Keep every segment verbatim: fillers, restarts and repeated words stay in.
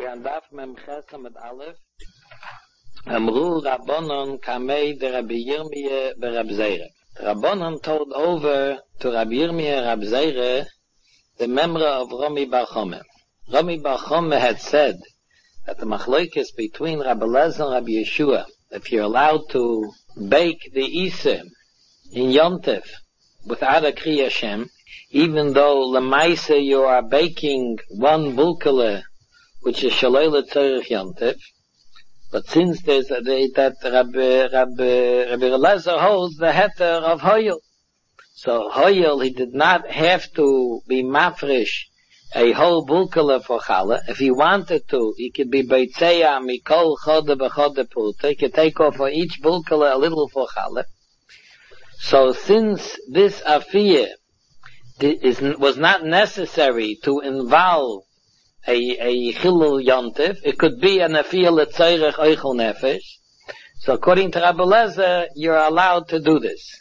We are daf mem chesam mit Aleph. Amru Rabbanon kamei de Rabbi Yirmiyah be Rabbi Zeira. Rabbanon told over to Rabbi Yirmiyah Rabbi Zeira the memory of Rami Bar Chome. Rami Bar Chome had said that the machlokes between Rabbi Elazar and Rabbi Yeshua, if you're allowed to bake the Isa in Yom Tov without a Kriya Hashem, even though Lamaisa you are baking one bulkele, which is Shalei Tzorich Yom Tov, but since there's a, that Rabbi, Rabbi, Rabbi Elazar holds the heter of Hoyel, so Hoyel, he did not have to be mafresh a whole bulkele for Challah. If he wanted to, he could be Beitzeya Mikol Chode B'Chode Pulta. He could take off for each bulkele a little for Challah. So since this afiyah is, was not necessary to involve a, a Chilul Yontif, it could be an afiyah L'Tzairech Eichel Nefesh. So according to Rabbi Elazar, you're allowed to do this.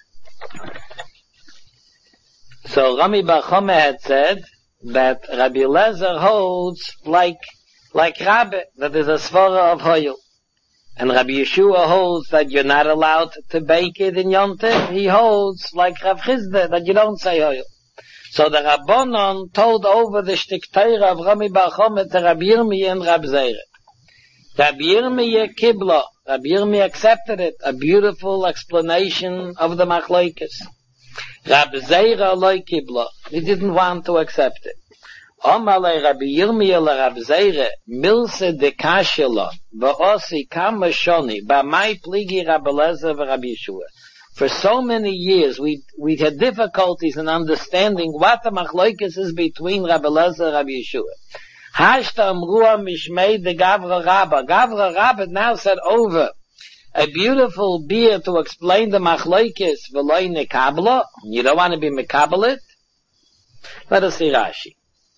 So Rami Bar Chome had said that Rabbi Elazar holds like, like Rabbi, that is a svara of Hoyel. And Rabbi Yeshua holds that you're not allowed to bake it in Yom Tov. He holds like Rav Chizda that you don't say Hoyel. So the Rabbanon told over the shtik Torah of Rami Bar Chome to Rabbi Yirmiyah and Rabbi Zeira. Rabbi Yirmiyah kibla. Rabbi Yirmiyah accepted it. A beautiful explanation of the machlokes. Rabbi Zeira loy kibla. He didn't want to accept it. Omalei Rabbi Yirmiyah la Rabbi Zeira milse de kashela va'osi kama shoni b'may pligi Rabbi Elazar v'Rabbi Yeshua. For so many years, we we had difficulties in understanding what the machlokes is between Rabbi Elazar and Rabbi Yeshua. Hashta amrua mishmei de Gavra Rabba. Gavra Rabba now said over a beautiful beer to explain the machlokes v'loy nekabla. You don't want to be mekabelit? Let us see Rashi.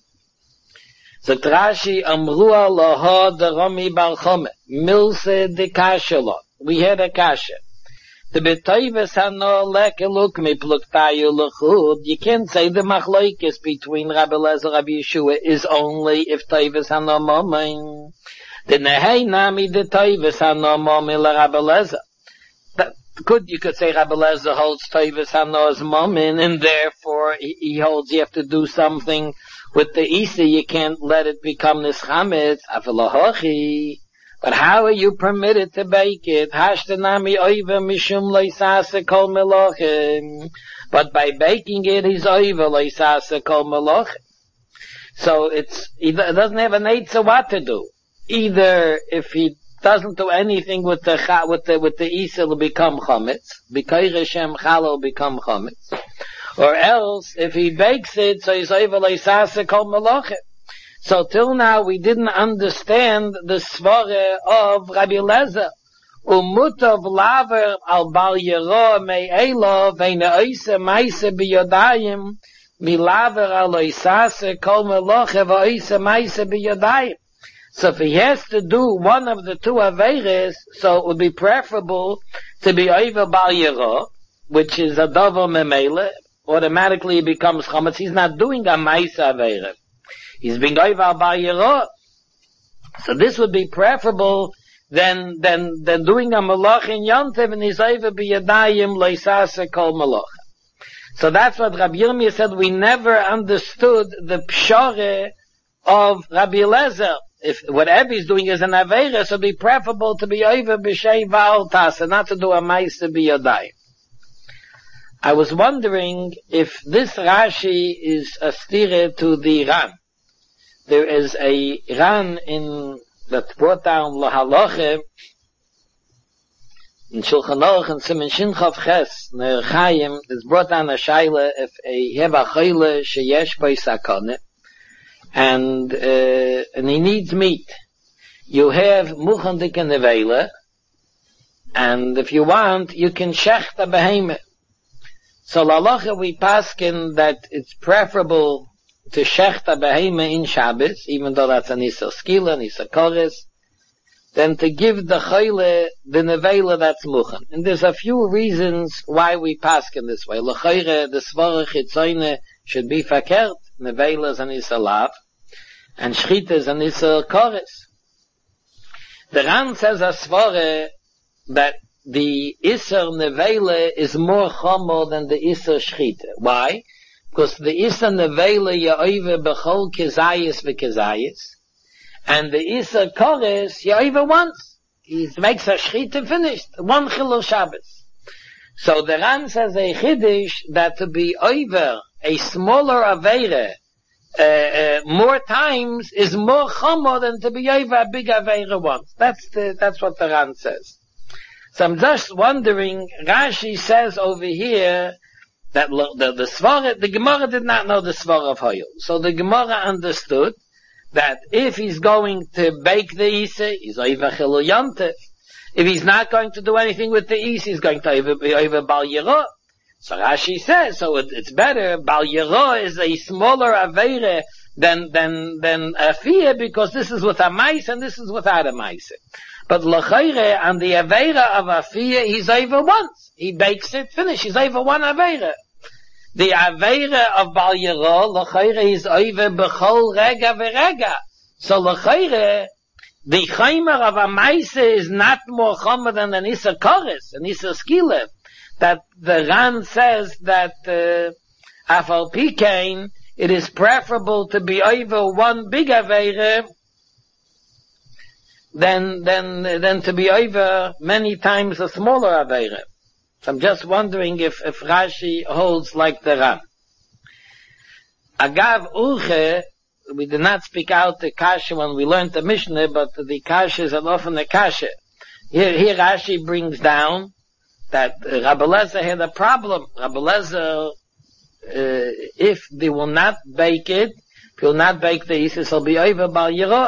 So Rashi amrua laha de Rami Bar Chome milse de kashala. We had a kasha. The betoives hano leke look me pluktayu lechud. You can't say the machlokes between Rabbi Elazar and Rabbi Yeshua is only if toives hano momin. The nehei nami the toives hano momin la Rabbi Elazar. That could you could say Rabbi Elazar holds toives hano as momin, and therefore he, he holds you have to do something with the Isa. You can't let it become nischametz afilahochi. But how are you permitted to bake it? Hashtanami oiva mishum loisase kol melochem. But by baking it, he's oiva loisase kol melochem. So it's, it doesn't have an eitzah what to do. Either if he doesn't do anything with the, with the, with the Isa, it'll become chometz. B'koyre Hashem chala will become chometz. Or else, if he bakes it, so he's oiva loisase kol melochem. So till now we didn't understand the svara of Rabbi Elazar. Umutav laver al bal yero me'elo ve'ne oise maise biyodayim milaver al oisase kol meloche v'oise maise biyodayim. So if he has to do one of the two averes, so it would be preferable to be over bal yero, which is a dovo memele, automatically he becomes chametz. He's not doing a maise avere. He's being over by Yero. So this would be preferable than, than, than doing a malach in Yom Tov and he's over by Yadayim leisase kol malach. So that's what Rabbi Yirmiyah said. We never understood the pshore of Rabbi Elazar. If whatever he's doing is an aveira, so it'd be preferable to be over b'shei va'al tasa, not to do a ma'ase b'yadayim. I was wondering if this Rashi is a stire to the Ran. There is a Ran in that brought down Lahaloche in Shulchan Aruch and Siman Shin Chav Ches Ner Chaim. It's brought down a shaila if a have a chayla sheyesh by sakane and uh, and he needs meat. You have muchandik and nevela, and if you want, you can shecht a behemoth. So Lahaloche we paskin that it's preferable to shecht a behema in Shabbos, even though that's an Isa skila, an Isa kores, then to give the chayle, the nevela that's muchan. And there's a few reasons why we paskin this way. L'chayre, the svara chitzoyne should be fakert, nevela is an Isa lav, and shchita is an Isa kores. The Ran says a svara that the Isser Nevela is more chomer than the Isser Shchita. Why? Because the Isser Nevela ya'oive b'chol kezayis v'kezayis, and the Isser Kores ya'oive once. He makes a Shchita finished, one Chilul Shabbos. So the Ran says a Chiddush that to be over a smaller Aveire uh, uh, more times is more chomer than to be over a big Aveire once. That's the, that's what the Ran says. So I'm just wondering, Rashi says over here that the, the Svara, the Gemara did not know the Svara of Hoyel. So the Gemara understood that if he's going to bake the Isa, he's over Chilul Yontif. If he's not going to do anything with the Isa, he's going to be over Bal Yirah. So Rashi says, so it, it's better, Bal Yirah is a smaller Aveire than, than, than Afiyah, because this is with a Maisa and this is without a Maisa. But L'chayre, on the Aveira of Afiyah, he's over once. He bakes it, finish, he's over one Aveira. The Aveira of Bal Yirah, L'chayre, is over B'chol Rega V'Rega. So L'chayre, the Chaymer of a Maisa is not more Chomer than an Issa Koris, an Issa Skilev. That the Ran says that, uh, Afal Pikain, it is preferable to be over one big Aveira than, than, than to be over many times a smaller Aveira. So I'm just wondering if, if Rashi holds like the Ran. Agav Uche, we did not speak out the Kasha when we learned the Mishnah, but the Kasha is often the Kasha. Here, here Rashi brings down that uh, Rabbi Lezer had a problem. Rabbi Lezer, uh, if they will not bake it, if he will not bake the Isis, he'll be over Bal Yirah.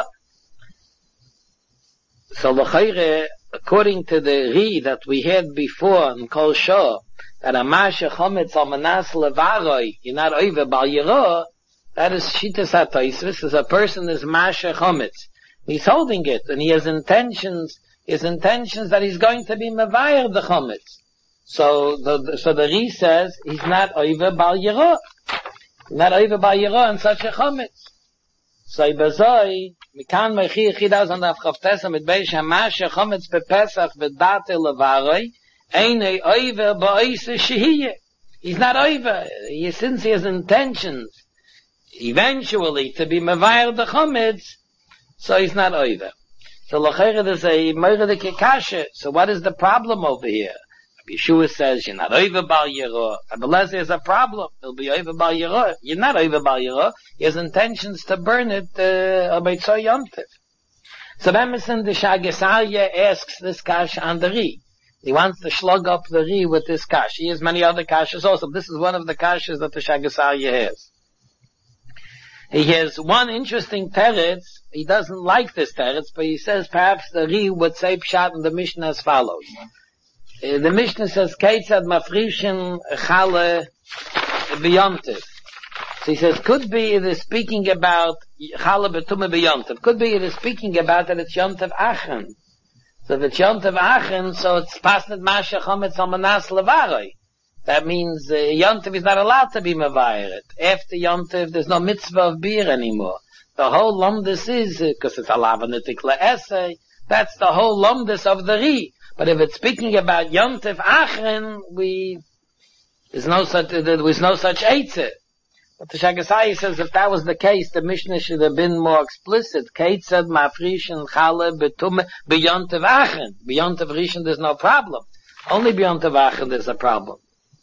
So l'chayre, according to the Ri that we had before in Kol Shor, that a Masha Chometz al Manas Levaroi, you're not over Bal Yirah, that is Shitas HaTosfos, as a person is Masha Chometz. He's holding it, and he has intentions, his intentions that he's going to be Mavayir the Chometz. So the, so the Ri says, he's not over Bal Yirah. He's not over Bal Yirah in such a Chometz. So Ibazoi, Mikan Mechi Chidaz on the Avchavtesa mit Beish HaMasha Chometz BePesach V'date Levaroi Einei Oiver Ba'oise Shehiyeh. He's not over. He, since he has intentions eventually to be Mavayir the Chometz, so he's not over. So L'chayre there's a Meirede Kasha. So what is the problem over here? Yeshua says, you're not over Bal Yirah. Rabbi Lezer has a problem. He'll be over Bal Yirah. You're not over Bal Yirah. He has intentions to burn it, uh, Beitzah Yontif. So Emerson, the Shagesarya asks this Kasha on the Ri. He wants to slug up the Ri with this Kasha. He has many other Kashas also. This is one of the Kashas that the Shagesarya has. He has one interesting teretz. He doesn't like this teretz, but he says perhaps the Ri would say Pshat in the Mishnah as follows. Uh, the Mishnah says, Keitzad mafrishin chale b'yontif. So he says, could be it is speaking about chale b'tumah b'yontif. Could be it is speaking about that it's yontif achen. So if it's yontif achen, so it's pasnit masha chometz al manas levaroi. That means uh, yontif is not allowed to be mavayret. After yontif, there's no mitzvah of beer anymore. The whole lumdus is, because uh, it's alavanitik le'esei, that's the whole lumdus of the Ri. But if it's speaking about Yontif Achen, we, there's no such, there was no such eitzah. But the Shagasai says if that was the case, the Mishnah should have been more explicit. Keitzad mafrishin chale betume b'Yontif Achen. B'Yontif Rishon there's no problem. Only b'Yontif Achen there's a problem.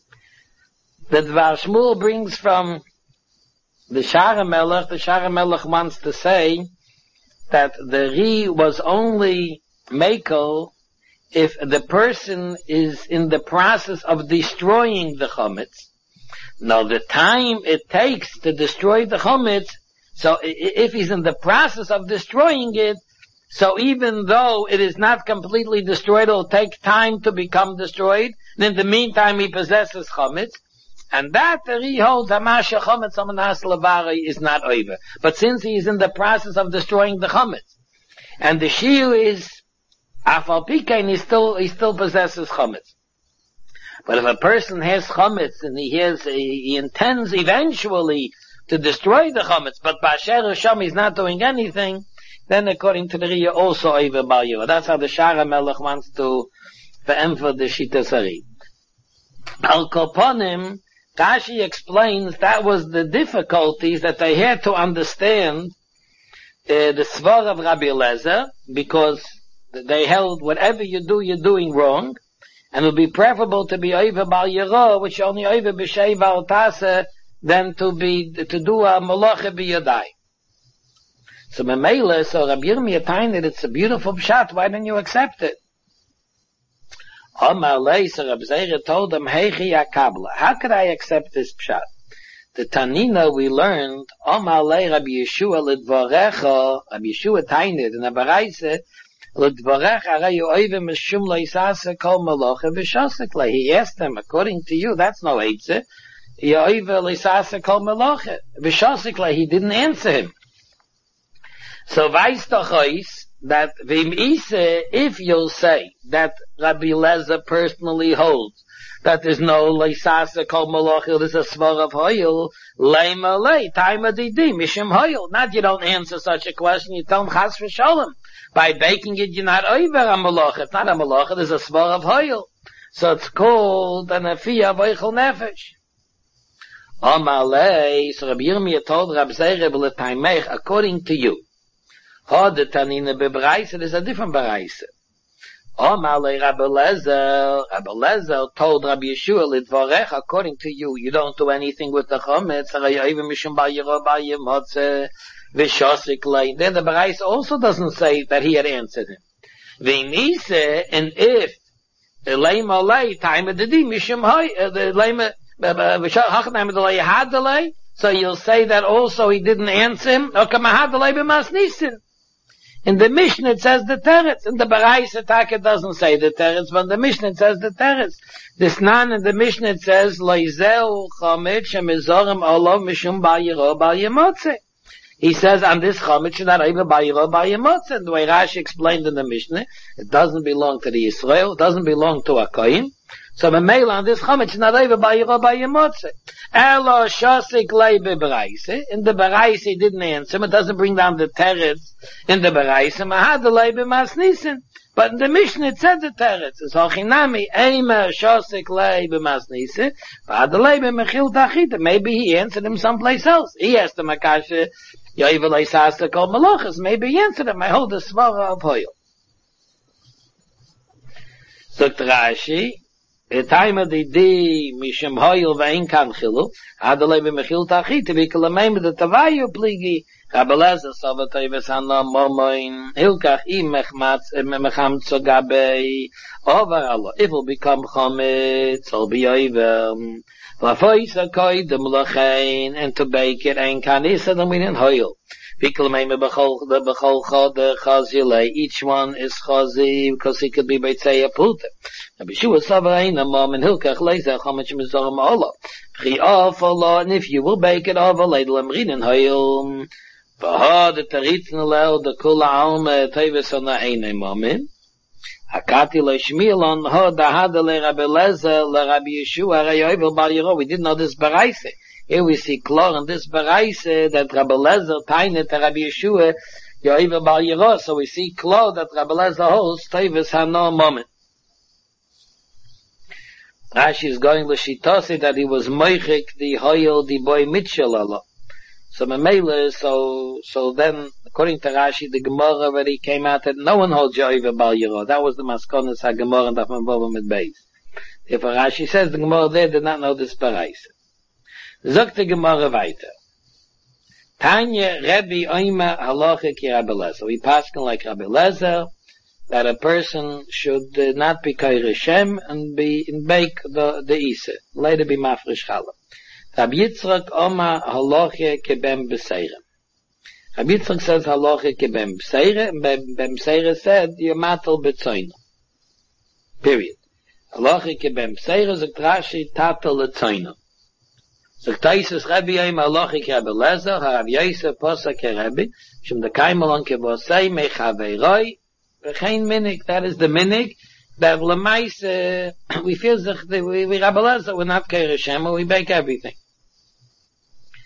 The Dvar Shmuel brings from the Shara Melech, the Shara Melech wants to say that the Ri was only Mekel if the person is in the process of destroying the Chometz. Now the time it takes to destroy the Chometz, so if he's in the process of destroying it, so even though it is not completely destroyed, it will take time to become destroyed, and in the meantime he possesses Chometz, and that the Ri holds Hamasha Chometz Amanas Levari is not over. But since he is in the process of destroying the Chometz, and the Shiur is Afal Pikain, he still, he still possesses Chometz. But if a person has Chometz and he has, he intends eventually to destroy the Chometz, but Ba'asher Hashem he's not doing anything, then according to the Riyah, also Oiva Bal Yiro. That's how the Shara Melech wants to emphasize the Shita Sari. Al Koponim, Rashi explains that was the difficulties that they had to understand uh, the Svar of Rabbi Eliezer, because they held whatever you do, you're doing wrong, and it would be preferable to be Oiva Bal Yiro, which only Oiva B'Shei Bal Tase, than to be, to do a Moloche B'Yadai. So Memele, so Rabbi Yirmiyah Tain that it's a beautiful pshat, why don't you accept it? Omar Lei, so Rabbi Zeira told him, Heichi Akabla, how could I accept this pshat? The Tanina we learned, Omar Lei Rabbi Yeshua Lidvorecha, Rabbi Yeshua Tain in the Baraise, Lidvorecha Arei Oive Meshum Leisase Kol Moloche V'Shosek. He asked him, according to you, that's no Eitzeh, Yoive Leisase Kol Moloche V'Shosek. He didn't answer him. So weiß doch ois that vim ise, if you'll say that Rabbi Eliezer personally holds that there's no leisasa kol malachil, there's a svar of hoyel, leima lei, taima didi, mishim hoyel. Not you don't answer such a question, you tell him chas v'sholem. By baking it, you're not over a malach. It's not a malach, there's a svar of hoyel. So it's called an afiyah v'eichel nefesh. Omar lei, so Rabbi Yirmiyah told Rabbi Zeira b'letaimech, according to you, Ha the Tanina beBaraisa, there's a different Baraisa. Omar le Rabbi Eliezer, Rabbi Eliezer told Rabbi Yeshua Lidvorech, according to you, you don't do anything with the Chometz, even Mishum Bar Yiro Bar Yemotze, V'Shosik Lei. Then the Baraisa also doesn't say that he had answered him. V'Nise, and if the Leima Lei, time of the Di, Mishum Hoy, the Leima, Hachanam the Lei had the Lei, so you'll say that also he didn't answer him, okay, Mahad the Lei b'Mas Nisin. In the Mishnah it says the teretz. In the Baraisa Taka doesn't say the teretz, but in the Mishnah it says the teretz. This nan in the Mishnah it says Loizeu Chomet Shemizorim Olav Mishum Bar Yiro Bar Yemotze. He says on this Chomet not even Bar Yiro Bar Yemotze. And the way Rashi explained in the Mishnah, it doesn't belong to the Yisrael, it doesn't belong to a Kohen. So the mail on this Chomet not even Bar Yiro Bar Yemotze. Elo Shosik Lei B'Baraisa. In the Baraisa he didn't answer him. It doesn't bring down the teretz in the Baraisa. Mahad Lei B'Mas Nisin. But in the Mishnah it said the teretz. It's Hochinami Eimer Shosik Lei B'Mas Nisin. Mahad Lei B'Mechil Tachita. Maybe he answered him someplace else. He asked him Akasha Yoiv Lei Sasa Kol Malachas. Maybe he answered him. I hold the Svara of Hoyel. So Rashi. Etaima di di mishim hoyel ve'in kan chilu adalei b'mechil tachit v'kalameim b'detavayu pligi Rabbi Eliezer savatay v'sanna momoin hilkach im mechmatz mechamtzo gabei over Allah. It will become chometz, it'll be over. Lafoisa koydem lachein, and to bake it ein kan isa the minin hoyel. Each one is chazi because he could be beitzei apulta. Rabbi Yeshua Savain a mom and hilkach leizer chomach mizorim olah. Chi afala, and if you will bake it over ladle amrinin hayil. V'ha the teritz nalel the kula alma tevis on the eine momin. Hakati leishmilon ha dahada le Rabbi Eliezer le Rabbi Yeshua reyovel bar Yiro. We didn't know this baraise. Here we see clear in this baraise that Rabbi Eliezer tained to Rabbi Yeshua Yoiva Bar Yiro. So we see clear that Rabbi Eliezer holds Tevis Hano moment. Rashi is going to Shitose that he was Moichik the Hoyel the boy Mitchell Allah. So Memele, so so then according to Rashi the Gemara already came out that no one holds Yoiva Bar Yiro. That was the Maskonis HaGemara and Dafman Bova mit Beis. If Rashi says the Gemara there did not know this baraise. Zogt the Gemara weiter. Tanya Rebbe Oima Halacha ki Rabbi Eliezer. We paskin like Rabbi Eliezer that a person should uh, not be Kair Shem and be in bake the the Isa. Later be Mafresh Challah. Rabbi Yitzchak Oma Halacha kebem b'seirem. Rabbi Yitzchak says Halacha kebem b'seirem, and bem b'seirem said Yomatel b'tzoyno. Period. Halacha kebem b'seirem zogt Rashi tatel l'tzoyno. So Taisus Rabbi Yom Halachi Rabbi Eliezer, Rav Yosef Posek Rabbi, Shem the Kaimalon Kevosei Mechaveiroi, V'chein Minik. That is the Minik that L'mais we feel that we, we Rabbi Eliezer we're not Keir Hashem, we bake everything.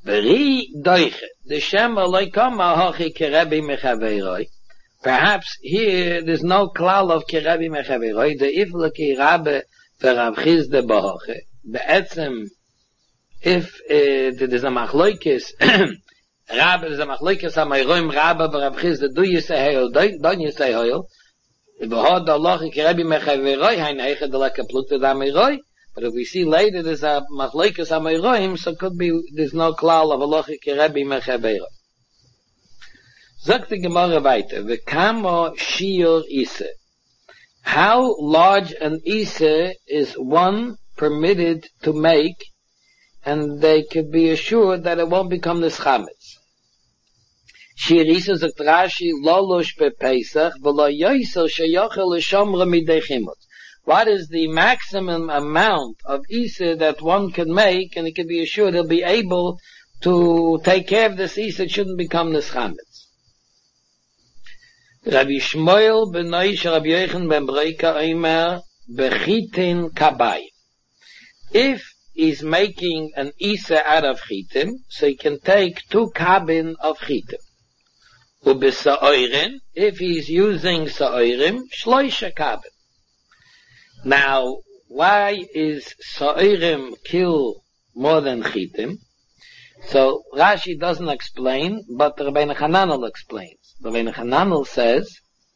V'ri doiche, the Shem aloikama hochi kerebi mechaveiroi. Perhaps here there's no klal of kerebi mechaveiroi, the ifleki rabbe v'rav chizde bohoche. Be'etzem, if uh, there's a machloikis, rabbe, there's a machloikis ha-mayroim rabbe v'rav chizde, do yisei heil, don't yisei heil, v'hod alochi kerebi mechaveiroi, hain eiche de leke plukte da meiroi. But if we see later there's a machlekes amayroim, so it could be there's no klal of alochi kerebi mechaveiroi. Sagt die Gemara weiter, v'kamo shiur ise. How large an ise is one permitted to make, and they could be assured that it won't become this chametz. Shiur ise sagt Rashi, lo losh be Pesach, v'lo yoyser sheyochel l'shomra midei chimot. What is the maximum amount of Isa that one can make, and he can be assured he'll be able to take care of this Isa, it shouldn't become this chametz. Rabbi Shmuel ben Noish, Rabbi Yochanan ben Breika, Omer, bechitin kabayim. If he's making an Isa out of chitim, so he can take two kabin of chitim. Ubesa'oirin, if he's using sa'oirim, shloisha kabin. Now, why is Sa'irim kill more than Chitim? So, Rashi doesn't explain, but Rabbeinu Hananel explains. Rabbeinu Hananel says,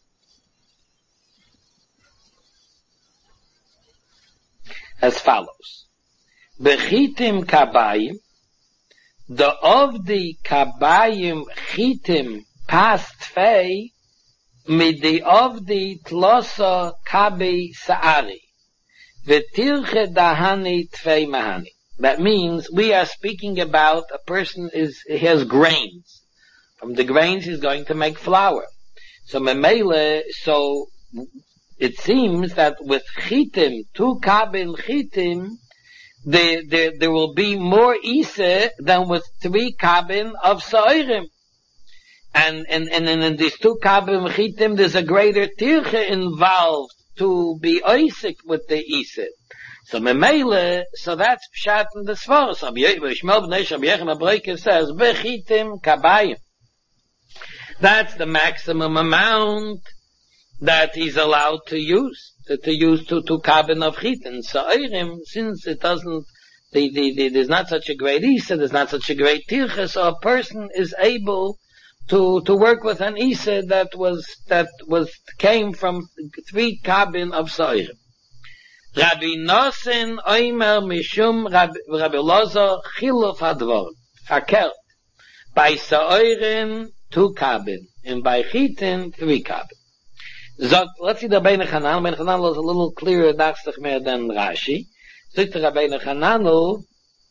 as follows. Bechitim kabayim, the of the kabayim chitim past fei, midi of the tlosa kabi sa'ari, v'tirche dahani tvei mahani. That means we are speaking about a person is, he has grains. From the grains he's going to make flour. So memele, so it seems that with chitim, two kabin chitim, there, there, there will be more isa than with three kabin of sa'irim. And, and, and, and in these two kabim chitim, there's a greater tirche involved to be oisik with the isid. So memele, so that's pshat in the svara. So Shmuel ben Noish, Rabbi Yochanan ben Breika says, bechitim kabayim. That's the maximum amount that he's allowed to use, to, to use to, to kabin of chitim. So Eirim, since it doesn't, the, the, the, there's not such a great isid, there's not such a great tirche, so a person is able to to work with an isa that was that was came from three kabin of Sa'irim. Rabbi Nosson Omer Mishum Rabbi Lozo Chiluf Hadvar Hakel. By Sa'irim two kabin, and by Chitin three kabin. So let's see the Rabbeinu Hananel. Rabbeinu Hananel is a little clearer nachstich mehr than Rashi. So the Rabbeinu Hananel,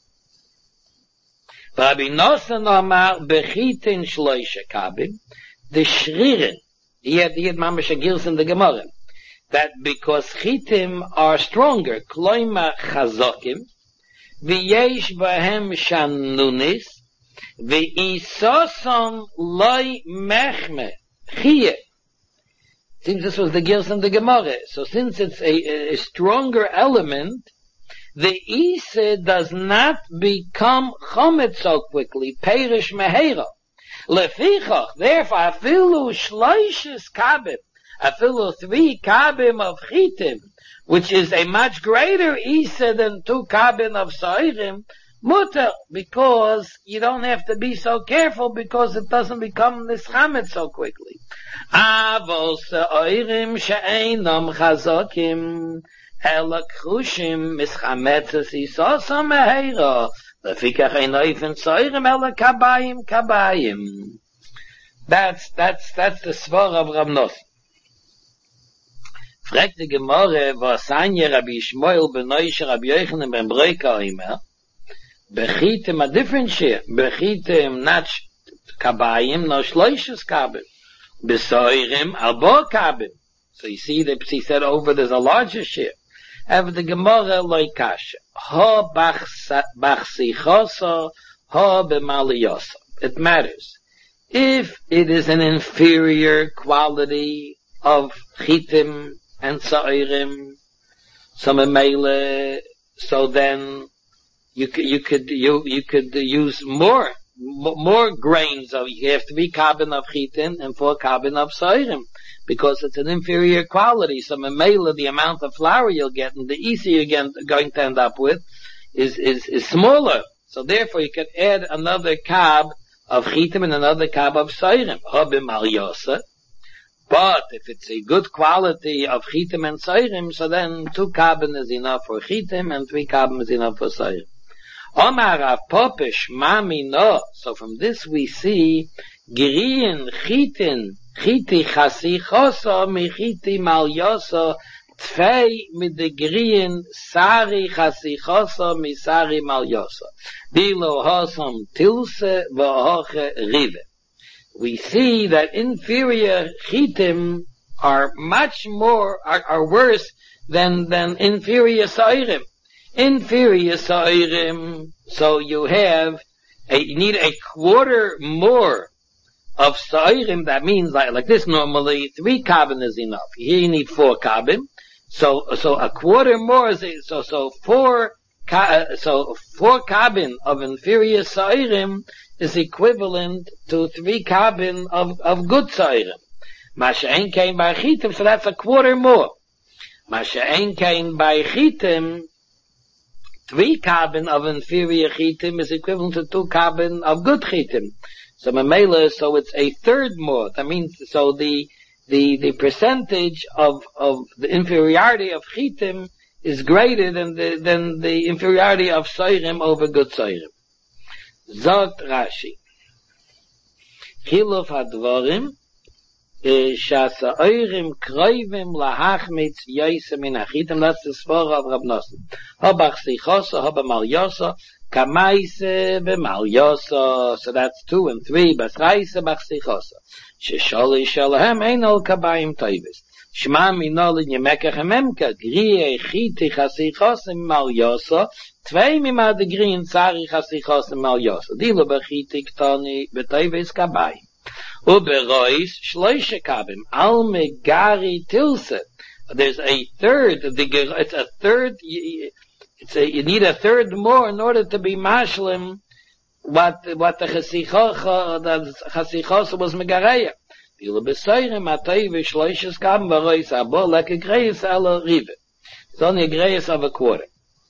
Rabbi Nosson Omar bechitin shloisha kabin, the shririn, he had, he had mamash agirs in the Gemara, that because chitim are stronger, kloima chazokim, v'yesh bahem shanunis, v'isosom loy mechme, chiyeh. Seems this was the girs in the Gemara. So since it's a, a stronger element, the Isa does not become chometz so quickly, perish meheira. Lefichach, therefore, afilu shloishes kabim, afilu three kabim of chitim, which is a much greater Isa than two kabim of sa'irim, mutter, because you don't have to be so careful, because it doesn't become this chometz so quickly. Avol sa'irim she'einam chazokim, Ela krushim mischametzes isosa meheira. Lefikach einoifen soirem ela kabayim kabayim. That's, that's, that's the svar of Rav Nosson. Fragt die Gemorre, was anje Rabbi Shmuel ben Noish, Rabbi Yochanan ben Breika Omer, bechitem a different share, bechitem not kabayim, no shloishes kabim, besoirem albo kabim. So you see that he said over there's a larger share. Have the Gemara loikash. Ha bachsichosa, ha b'maliyosa. It matters. If it is an inferior quality of chitim and sa'irim, so memele, so then you could, you could, you, you could use more, more grains of, you have to be carbon of chitin and four carbon of soirim, because it's an inferior quality. So memela, the amount of flour you'll get and the easier you're going to end up with is, is, is smaller. So therefore you could add another carb of chitim and another carb of soirim. Hobim al yosa. But if it's a good quality of chitim and soirim, so then two carbon is enough for chitim and three carbon is enough for soirim. Omar Rav Popish mami no. So from this we see Girin chitin chiti chasi choso mi chiti mal yoso tvei mit de Girin sari chasi choso mi sari mal yoso. Dilo hosom tilse v'hoche rive. We see that inferior chitim are much more, are, are worse than, than inferior soirim. Inferior soirim, so you have, a, you need a quarter more of soirim. That means like, like this normally, three carbon is enough. Here you need four carbon. So, so a quarter more is, so, so four, so four carbon of inferior soirim is equivalent to three carbon of, of good soirim. Masha'en came by chitim, so that's a quarter more. Masha'en came by chitim, three carbon of inferior chitim is equivalent to two carbon of good chitim. So memela, so it's a third more. That means, so the, the, the percentage of, of the inferiority of chitim is greater than the, than the inferiority of soirim over good soirim. Zot Rashi. Chiluf hadvorim, shasa oirim kroivim lahachmitz yoyse min achitim. That's the svara of Rab Nosson. Hobach sichosa, hoba mal yosa, kamaise b'mal yosa. So that's two and three. Basraise bach sichosa. Shesholi shalahem ein ol kabayim toivis. Shma minol in yemekach ememka. Griye chiti chasichosim mal yosa. Zwei mima de green tsari chasichos mal yosa. Dilo bechiti ktani betoivis kabayim. Uberois shloishe kabim. Al megari tilse. There's a third, it's a third, it's a, you need a third more in order to be mashlim what, what the chasichos, the chasichos was megareya. Dilo besoirim atoivis shloishes kabim berois abo like a greis ala rive. It's only a greis of a quarter.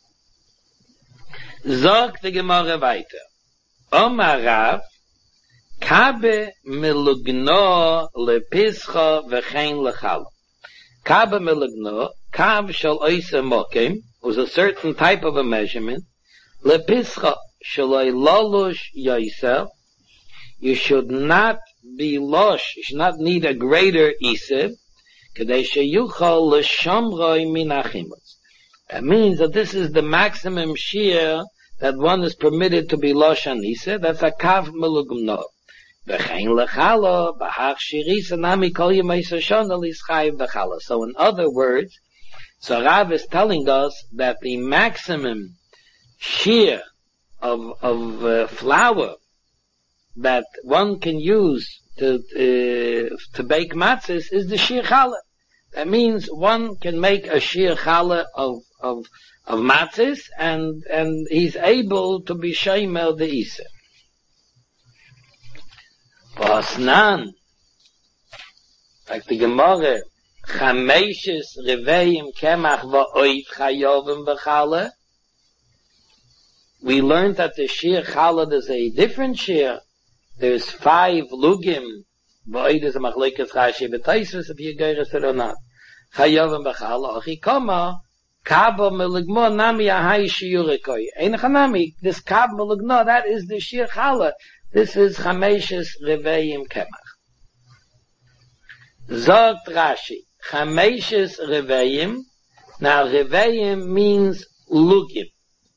Sagt die Gemara weiter. Omar Rav, Kabe melugno lepischa v'chein lechalo. Kabe melugno, Kabe shall oise mokim, was a certain type of a measurement. Lepischa shall oy lolush yoisel. You should not be losh, you should not need a greater isib. Kadei sheyuchal l'shamroi min achimutz. That means that this is the maximum shear that one is permitted to be losh anisa. That's a kav melugno. V'chein lechalo b'hach shirisa nami kol yemei soshona l'ischayiv b'chala. So in other words, so Rav is telling us that the maximum shear of of uh, flour that one can use to uh, to bake matzahs is the shear challah. That means one can make a shear challah of of of matzahs, and and he's able to be sheimer the isa. Vasnan, like the Gemara, chameshes reveim kemach va'oit chayovim v'chala. We learned that the shear challah is a different shear. There's five lugim. Va'oit is a machlekes Rashi b'taisus if you get it or not. Chayovim v'chala achikoma. Kaba meligmo nami ahai shiurikoi. Ein chanami, this kaba meligno, that is the shir challah. This is chameshes reveim kemach. Zot Rashi, chameshes reveim. Now reveim means lugim.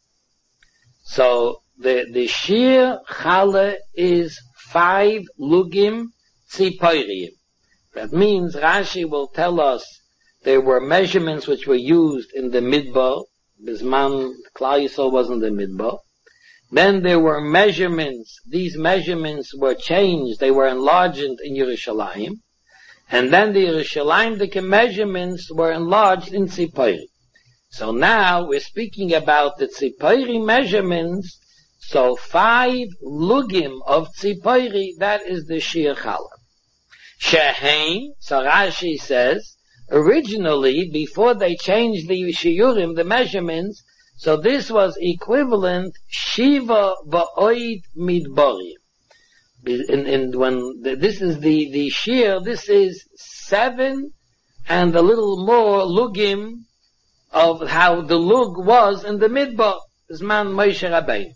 So the the shir challah is five lugim tzipoiriim. That means Rashi will tell us there were measurements which were used in the midbar. Bisman Klal Yisrael wasn't the midbar. Then there were measurements. These measurements were changed. They were enlarged in Yerushalayim. And then the Yerushalayim, the measurements were enlarged in Tzipori. So now we're speaking about the tzipori measurements. So five lugim of tzipori, that is the shir challah. Shehein, so Rashi says, originally, before they changed the shiurim, the measurements, so this was equivalent shiva ba'oid midborim. In, in when the, this is the the shir, this is seven and a little more lugim of how the lug was in the midbar. Zman Moshe Rabbeinu.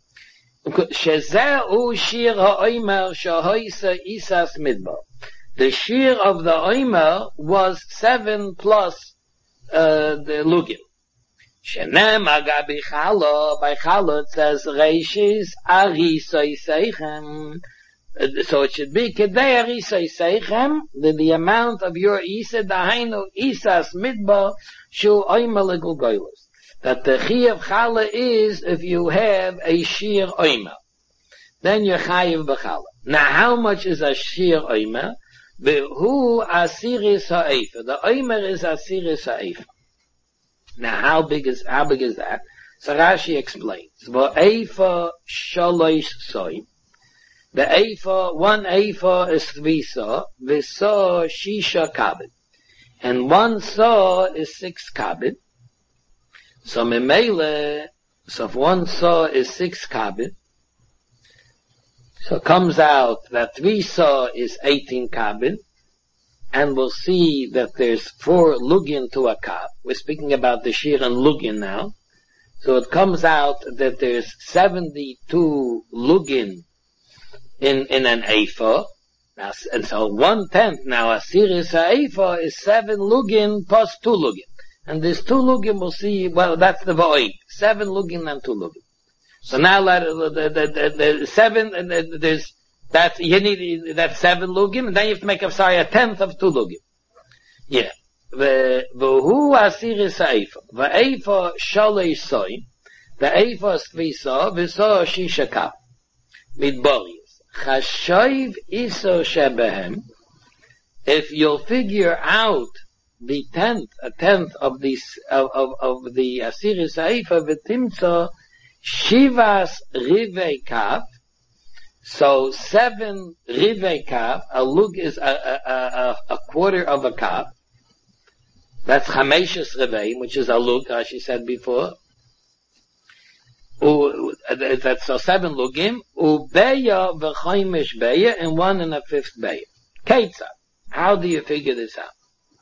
Shezeu shir ha'omer shahoisa isas midbar. The shir of the omer was seven plus uh, the lugim. Shenem agabi chala, by chala it says reishis arisoi seichem. So it should be kedei arisoi seichem, the, the amount of your isa dahainu isas midbar shu omer legul goylus. That the chiyav chala is if you have a shir omer, then you're chayiv b'chala. Now how much is a shir omer? Who asiris ha'efa? The omer is asiris ha'efa. Now, how big is how big is that? So Rashi explains. Va'efa shalosh soy. The efa, one efa is three saw. V'saw shisha kabed, and one saw is six kabed. So memele, so if one saw is six kabed, so it comes out that three saw is eighteen kabed, and we'll see that there's four lugin to a kab. We're speaking about the shir and lugin now. So it comes out that there's seventy-two lugin in, in an ephah. Now, and so one tenth, now a series of ephah is seven lugin plus two lugin. And there's two lugin, we'll see, well, that's the void. Seven lugin and two lugin. So now let the, the, the, the seven, and the, there's, that's, you need, that's seven lugim, and then you have to make, I'm sorry, a tenth of two lugim. Yeah. V'hu asiris ha'efa. V'efa shalei soy. The efa is three saw, v'saw shisha kab. Midboris. Chashoiv iso shebehem. If you'll figure out the tenth, a tenth of this, of, of, of the asiris ha'efa, v'timtza shivas rivei kaf. So seven rivei kaf, a lug is a, a, a, a quarter of a kaf. That's chameshes riveim, which is a lug, as she said before. U, that's so seven lugim. Ubeya v'chaimish beya, and one and a fifth beya. Ketzah. How do you figure this out?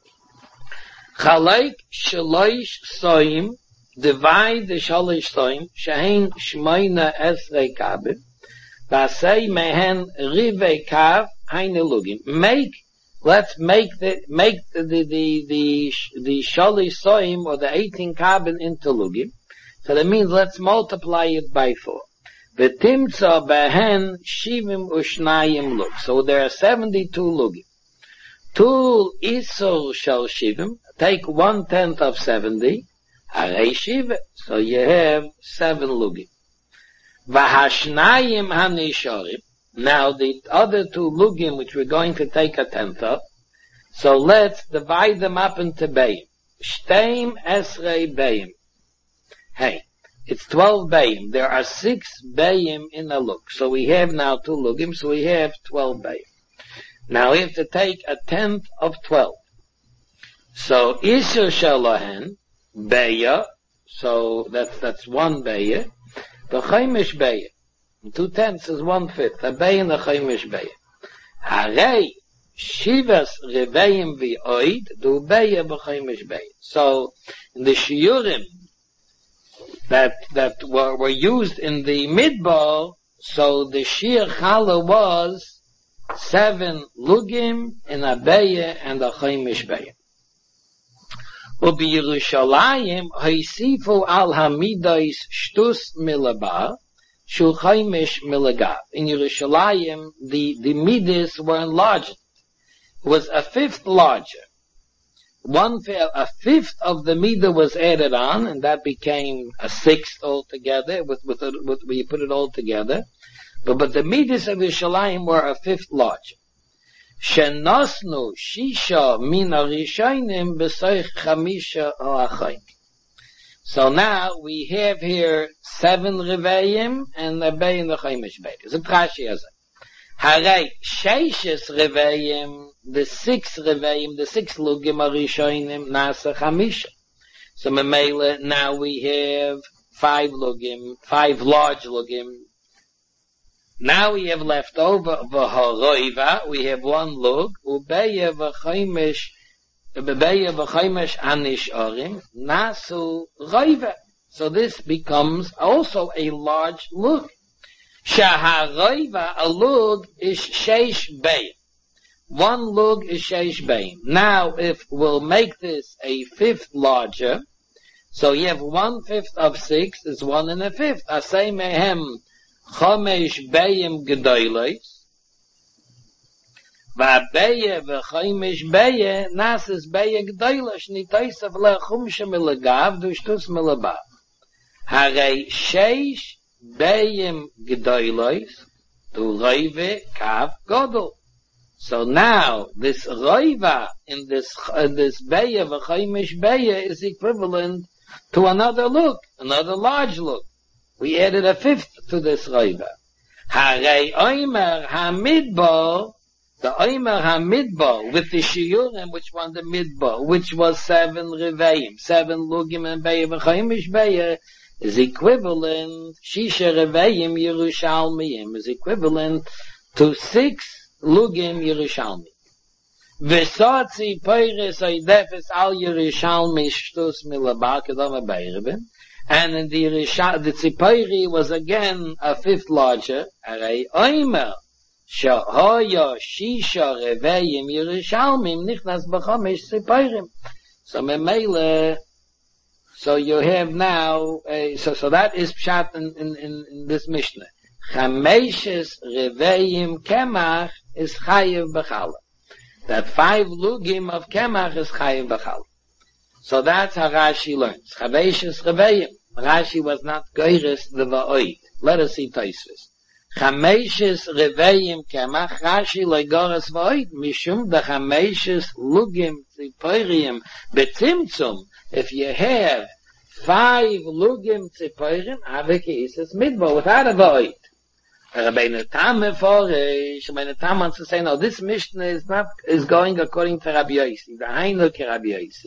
Chalaik shalosh soim, divide the shalosh soim, shehein shmoina esrei kabim, v'asei mehen rivei kav, haine lugim. Make, let's make the, make the, the, the, the, the shalosh soim, or the eighteen kabim into lugim. So that means let's multiply it by four. V'timtza behen shivim ushnayim lug. So there are seventy-two lugim. Two isol shal shivim. Take one tenth of seventy. Harei shiva. So you have seven lugim. V'hashnayim hanishorim. Now the other two lugim which we're going to take a tenth of. So let's divide them up into bayim. Shteim esrei bayim. Hey, it's twelve bayim. There are six bayim in a lug. So we have now two lugim, so we have twelve bayim. Now we have to take a tenth of twelve. So Isur Shalahen, Beya, so that's, that's one Beya. The Chaimish Beya. Two tenths is one fifth. A Beya and a Chaimish Beya. Harei, Shivas Reveim V'oid, Du Beya B'Chaimish Beya. So, in the Shiurim, that, that were, were used in the Midbar, so the Shir Chala was seven lugim in a beya and a chaimish beya. Ubi Yerushalayim haisifu al hamidais shtus milabar shul chaimish milagav. In Yerushalayim, the, the midas were enlarged. It was a fifth larger. One, a fifth of the midah was added on, and that became a sixth altogether, with, with, with, when you put it all together. But, but the midas of Yerushalayim were a fifth larger. Shenosnu shisha min harishayim b'soich chamisha ha'achayim. So now we have here seven Reveim and a Bay in the Chaimish Bay. It's a Trashi as a Haray Sheishes Reveim, the six Reveim, the six Lugim Arishoinim, Nasa Chamisha. So Memele, now we have five Lugim, five large Lugim. Now we have left over V'Horoiva, we have one Lug, Ubeya V'Chaimish, Ubeya V'Chaimish Anish Orim, Nasu Roiva. So this becomes also a large Lug. Shaharoiva, a Lug is Sheish Beya. One Lug is Sheish Beya. Now if we'll make this a fifth larger, so you have one fifth of six is one and a fifth. Asay mehem chomesh beyim gedoylos. Va'beye v'chomesh beye nasis beye gedoylos. Nitoysav lechumshe milagav dushtus milabav. Harei sheish beyim gedoylos tu roive kav godol. So now this roiva in this uh, this beye v'chomesh beye is equivalent to another look, another large look. We added a fifth to this Roiva. Harei Oimer HaMidbar, the Oimer HaMidbar, with the Shiurim, which one the Midbar, which was seven Reveim, seven Lugim and Beya V'Chaimish Beya, is equivalent, Shisha Reveim Yerushalmiyim, is equivalent to six Lugim Yerushalmi. V'sotzi Peiris Oidefes Al Yerushalmi Shtus Milabah Kedama Beirabim. And in the Risha, the Tzipori was again a fifth larger. Arei Oimer Shahoya Shisha Reveim Yerushalmim Nichnas B'Chomesh Tziporim. So Memele, so you have now, uh, so so that is pshat in, in, in, in this Mishnah. Chameshes Reveim Kemach is Chayev B'Chala. That five Lugim of Kemach is Chayev B'Chala. So that's how Rashi learns. Chameshes Reveim. Rashi was not goyres the va'oid. Let us see Tosfos. Chameshes Reveim Kemach, Rashi legoras va'oid, mishum the Chameshes Lugim Tziporim betzimtzum. If you have five Lugim Tziporim, aviki is es midbar, without a va'oid. Rabbeinu Tam meforish, Rabbeinu Tam wants to say, no, this Mishnah is not, is going according to Rabbi Yossi, the Hainu ke Rabbi Yossi.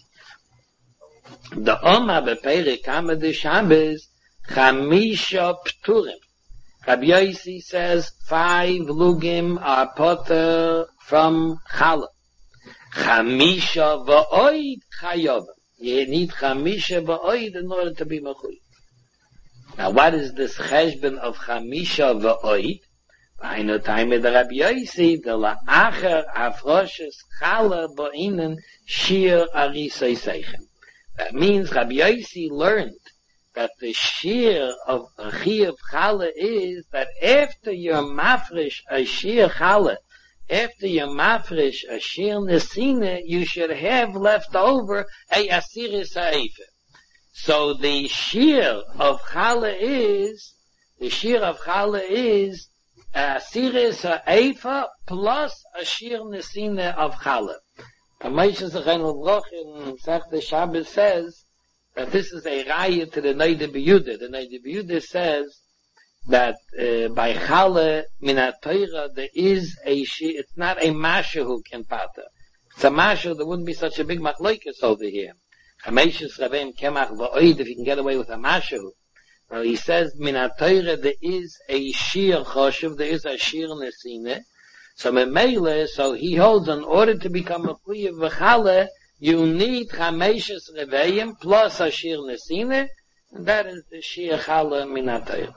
The Oma bePerek Hamad Shabbos Chamisha Pturim. Rabbi Yossi says five Lugim are potter from Chala. Chamisha va'oid Chayova. You need Chamisha va'oid in order to be Mechuy. Now what is this cheshbon of Chamisha va'oid? By no time with Rabbi Yossi, the la'acher afroshes Chala ba'inen shir arisay seichem. That means Rabbi Yossi learned that the shear of a chiyuv chala is that after your mafresh a shear chala, after your mafresh a shear nesina, you should have left over a asiris ha'efer. So the shear of chala is, the shear of chala is asiris ha'efer plus a shear nesina of chala. Amishas Echenel Broch in Sech Shabbos says that this is a raya to the Neide B'Yudah. The Neide B'Yudah says that uh, by Chale Minat Torah there is a she. It's not a masha who can pata. It's a masha. There wouldn't be such a big machlokes over here. Amishas Reveim Kemach va'oid if you can get away with a masha. Well, he says Minat Torah there is a shir choshev. There is a shir nesine. So Memele, so he holds in order to become a Chuyev V'Chala, you need Chameshes Reveim plus a Shir Nesine, and that is the Shir Chala Minat Torah.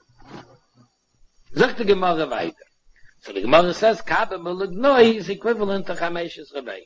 Sagt the Gemara weiter. So the Gemara says, Kabe Melugnoi is equivalent to Chameshes Reveim.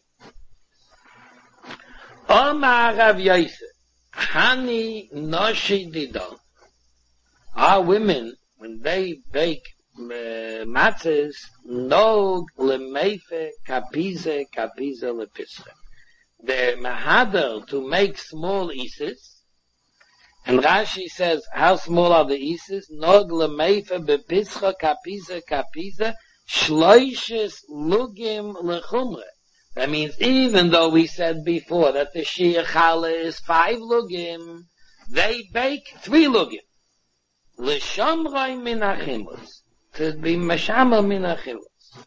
Omar Rav Yosef, Hani Noshi Didon. Our women, when they bake matzes, nog lemeife kapize kapize lepischa. They're mahader to make small isis, and Rashi says, how small are the isis? Nog lemeife bepischa kapize kapize shloishes lugim lechumre. That means even though we said before that the shir chala is five lugim, they bake three lugim. L'shamroi min achimus. To be mashamel min achimus.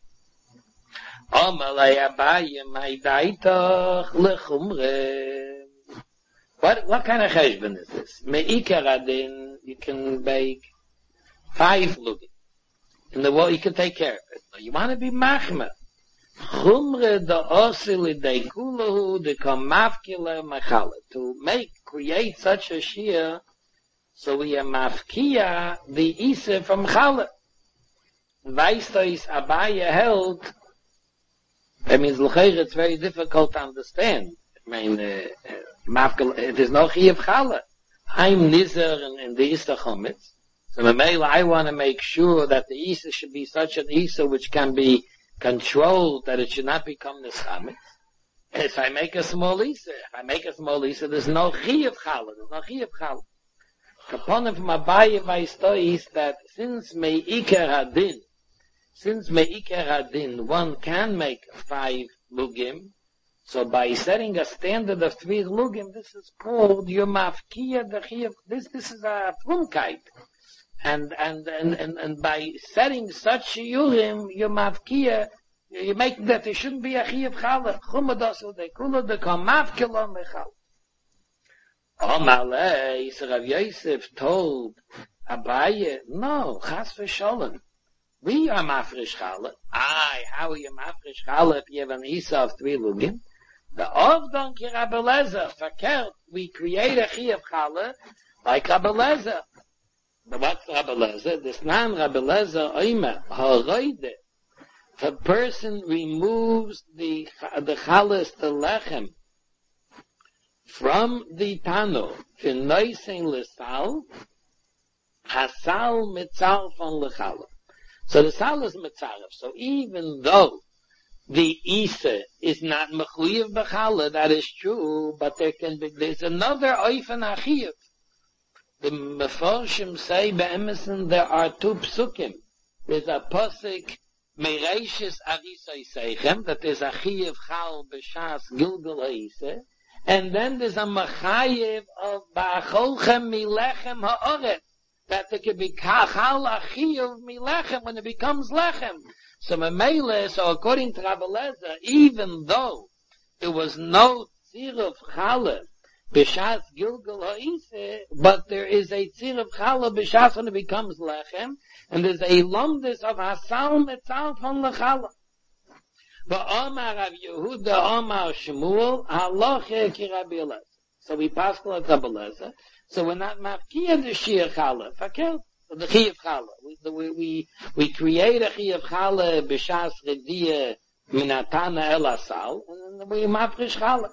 Omalei Abaye my daitoch lechumre. What what kind of cheshbon is this? Meikar adin, you can bake five lugim. In the world, you can take care of it. You want to be machmer. Chumre the osili de kulahu de kamafkila machala. To make, create such a shia, so we are mafkia the isa from chala. Weistois Abaye held. That means l'chayr, it's very difficult to understand. I mean, uh, uh, there's no chiyuv chala. I'm nizer in, in the Issa chometz. So I want to make sure that the Issa should be such an Issa which can be controlled, that it should not become the chametz. If I make a small Issa, if I make a small Issa, there's no chiyuv chala. There's no chiyuv chala. Kaponim from Abaye Vaistois that since me'iker hadin, Since me'iker hadin, one can make five lugim, so by setting a standard of three lugim, this is called your mafkiya dechiyah. This this is a frumkeit, and and and and and by setting such yurim, your mafkiya, you make that there shouldn't be a chiyuv chala. Chumadosu de kula de kamafkilon mechal. Omalei, so Rav Yosef told Abaye, no, chas v'sholem. We are mafresh chala. Aye, how are you mafresh chala if you have an isa of three lugim? The Ovdon ki Rabbi Lezer, verkehrt, we create a chi of chala like Rabbi Lezer. But what's Rabbi Lezer? This nan Rabbi Lezer oimer, ha'roide. If a person removes the, the chalas, the lechem, from the tano, fin noisein l'sal, hasal mitzal von l'chala. So the sal is mitzaref. So even though the isa is not mechuyev b'chala, that is true, but there can be, there's another oifen achiyev. The meforshim say be'emerson there are two psukim. There's a posik mereishis arisai seichem, that there's a chiyev chal b'shas gilgul ha'isa, and then there's a mechayev of ba'acholchem milechem ha'oret, that there could be kachal achiyuv milechem when it becomes lechem. So memele, so according to Rabbi Lezer, even though there was no tzir of challah b'shas gilgul ha'iseh, but there is a tzir of challah b'shas when it becomes lechem, and there's a lomdus of hasal metzal from lechallah. V'omar Rav Yehuda Omar Shmuel halacha ki Rabbi Lezer. So we pass like Rabbi Lezer. So we're not mafkia the shir chala, fakir the chiyuv chala. We we we create a chiyuv chala b'shas rediyah minatana el asal, and then we mafresh chala.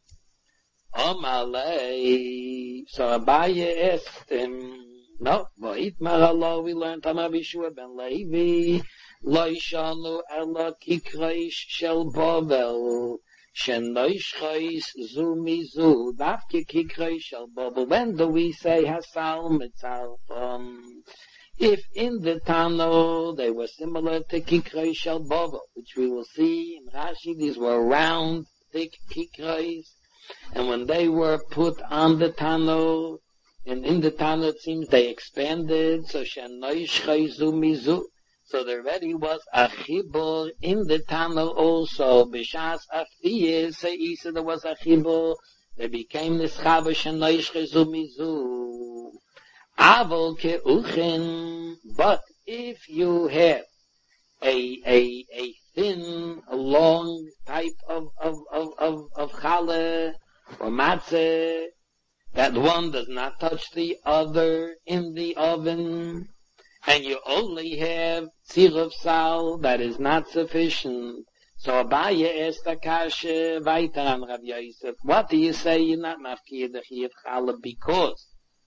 Omalei. So Abaye asked him, no, v'itmar Allah, we learned from Rabbi Yeshua ben Levi, lo yishanu ela kikreish shel Bovel. Shenoishchais zu mizu, dafke kikreish shel Bovel. When do we say hasal mitzal? Um, if in the Tano they were similar to kikreish shel Bovel, which we will see in Rashi, these were round, thick kikreis, and when they were put on the Tano, and in the Tano it seems they expanded, so shenoishchais zu mizu. So there already was a chibur in the Tano also. B'shas afiyeh, say Isa, there was a chibur. They became nischavish and noishchezu mizu. Avol keuchen. But if you have a a a thin, long type of of of of, of challah or matzah, that one does not touch the other in the oven, and you only have tzir of sal, that is not sufficient. So Abaye asked Akasha weiter an Rav Yosef, what do you say you're not mafkir the chiyuv challah because?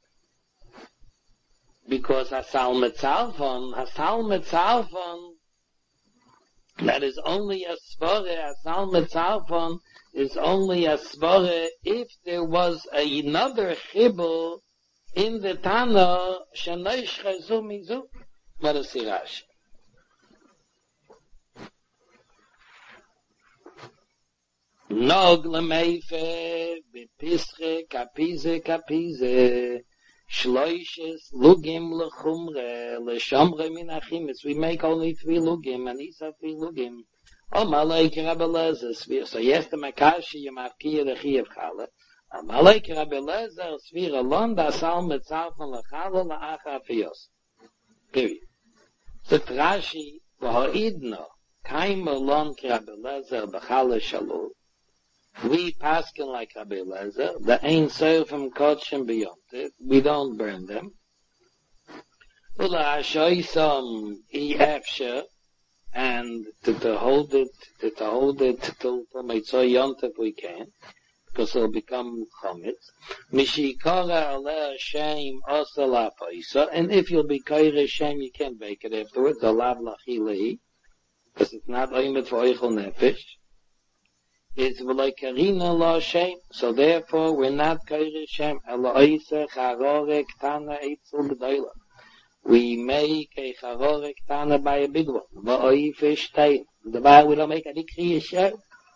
Because hasal metzalfon, hasal metzalfon, that is only a svore, hasal metzalfon is only a svore if there was another chibur in the Tana, shenoish chazu mizu. What is Rashi? Nog lemeife, bepische, kapize, kapize, shloishes, lugim, lechumre, leshamre min achimis. We make only three lugim, and isa three lugim. Oh, malaik Rabbi Lezer, so yes, the makashi, yamavkiya, the chiyav chala. Oh, malaik Rabbi Lezer, svir alon, da sal metzalfan lechala, la'acha afiyos. Period. So Rashi, v'ha'idno, kaim alon ki Rabbi Lezer, b'chala shalom. We paskin like Rabbi Lezer, the ein soil from Kodshim beyond it. We don't burn them. Ula hashoisam efsher, and to, to hold it, to, to hold it till Mitzvah Yontif we can, because it'll become chometz. Mishikara aleh Hashem osala paisa, and if you'll be kair Hashem, you can't bake it afterwards. Alav lachilehi, because it's not oimet for oichel nefesh. It's v'loikarina la Hashem, so therefore we're not kair Hashem. Ela oiseh charorek tana eitzel b'doila. We make a charorek tana by a big one. V'oifish tein. The Bible we don't make any kriya Hashem.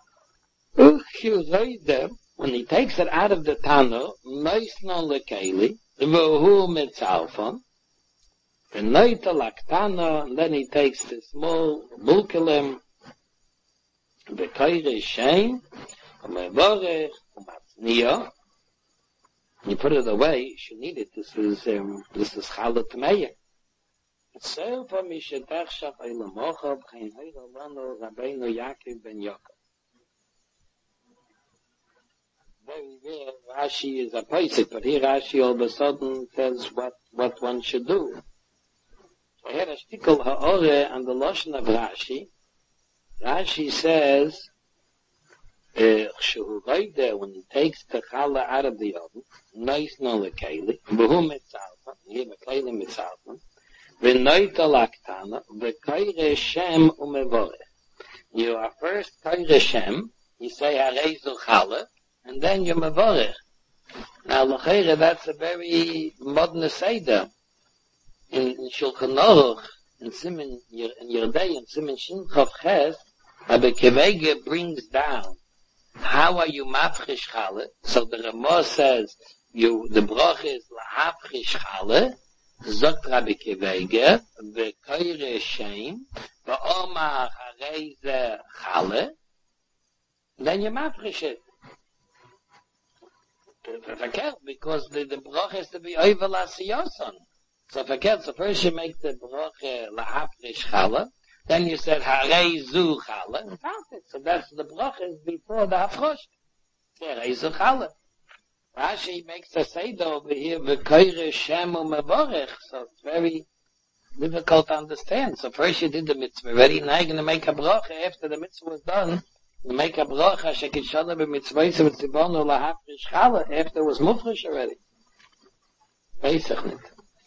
Uch, when he takes it out of the tana, noisnon lekeli, v'hu mitzalfon, v'noita laktana, and then he takes the small mulkelim, v'koire shein, v'mevorech, v'matzniya, you put it away, you should need it. This is, um, this is chalat meir. So for me, shetach shach eilamocha, b'chein heilolano, Rabbeinu Yaakov ben Yaakov. Very rare, Rashi is a poisik, but here Rashi all of a sudden tells what, what one should do. So here a shtickle ha'ore and the Lashon of Rashi. Rashi says, uh, when he takes the challah out of the oven, nois no lekeli, v'hu mitzalfa, here lekeli mitzalfa, v'noita laktana, v'koire shem umevorech. You are first koire shem, you say hareizu challah, and then you're mevorech. Now, l'cheira, that's a very modern seder. In, in Shulchan Aruch, in Simen, in Yerdei, in Simen Shin Chav Ches, Rabbi Kevege brings down, how are you mafchish challah? So the Ramah says, you, the brach is lahafchish challah, zot Rabbi Kevege, v'koire shem, v'omar hareize challah, then you mafchish it. Because the, the brach has to be over lasiyoson. So forget, so first you make the brach lahafrish challah, then you said harei zu challah, and found it. So that's the brach is before the hafrosh. Harei zu challah. Rashi makes a seder over here, v'koire shem u'mevorech, so it's very difficult to understand. So first you did the mitzvah already, now you're going to make a brach after the mitzvah was done. You make a bracha shekishana b'mitzvayis v'tzibonu lahafrish challah after it was mufresh already. Pesach nit.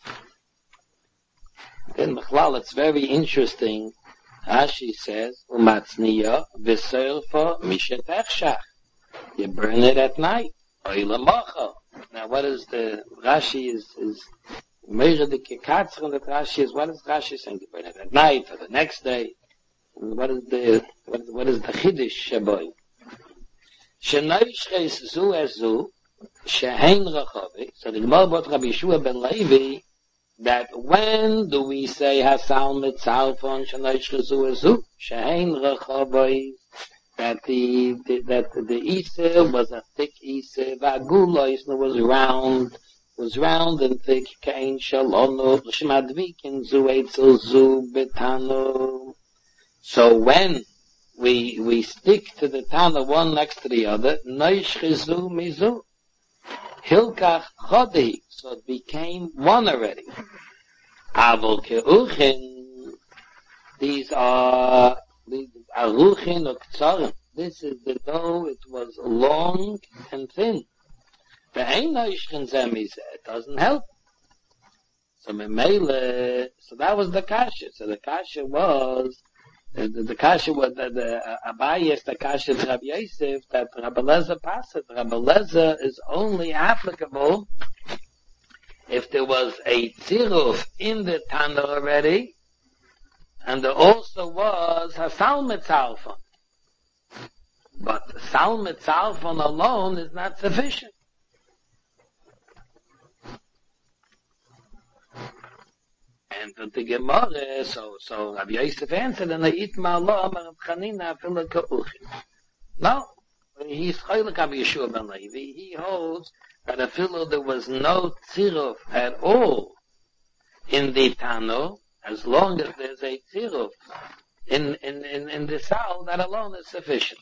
Then Bechlal, it's very interesting. Rashi says, umatzniya v'serfa mishetechshach. You burn it at night. Oila mocha. Now what is the, Rashi is, is, measure the kikatzron that Rashi is, what is Rashi saying? You burn it at night or the next day. What is the what, what is the chiddush shaboy? Shenoishches zu ezu shehein rachavi. So the Gemara brought Rabbi Yeshua ben Levi that when do we say hasal mitzalfon shenoishches zu ezu shehein rachavi, that the, the that the iser was a thick iser, vagulois was round was round and thick. Kain shalono shmadvikin zu etzel zu betano. So when we we stick to the Tana one next to the other, noishchizu mizu, hilkach chodi, so it became one already. Avol keuchin, these are these are ruchin or ktsarim. This is the dough. It was long and thin. The ein noishchin zemiz, it doesn't help. So memele, so that was the kasha. So the kasha was. The, the, the kasha was the, the uh, Abaye is the kasha of Rabbi Yosef that Rabbi Lezer passed. Rabbi Lezer is only applicable if there was a tziruf in the Tana already, and there also was hasal mitzalfon. But sal mitzarfon alone is not sufficient. And to the Gemara, so, so Rabbi Yosef answered, and I eat my Allah, Amar Rav Chanina, afilu ka'uchin. No, he's chaylik Rabbi Yeshua ben Levi. He holds that afilu there was no tziruf at all in the Tano, as long as there's a tziruf in, in, in, in the Sal, that alone is sufficient.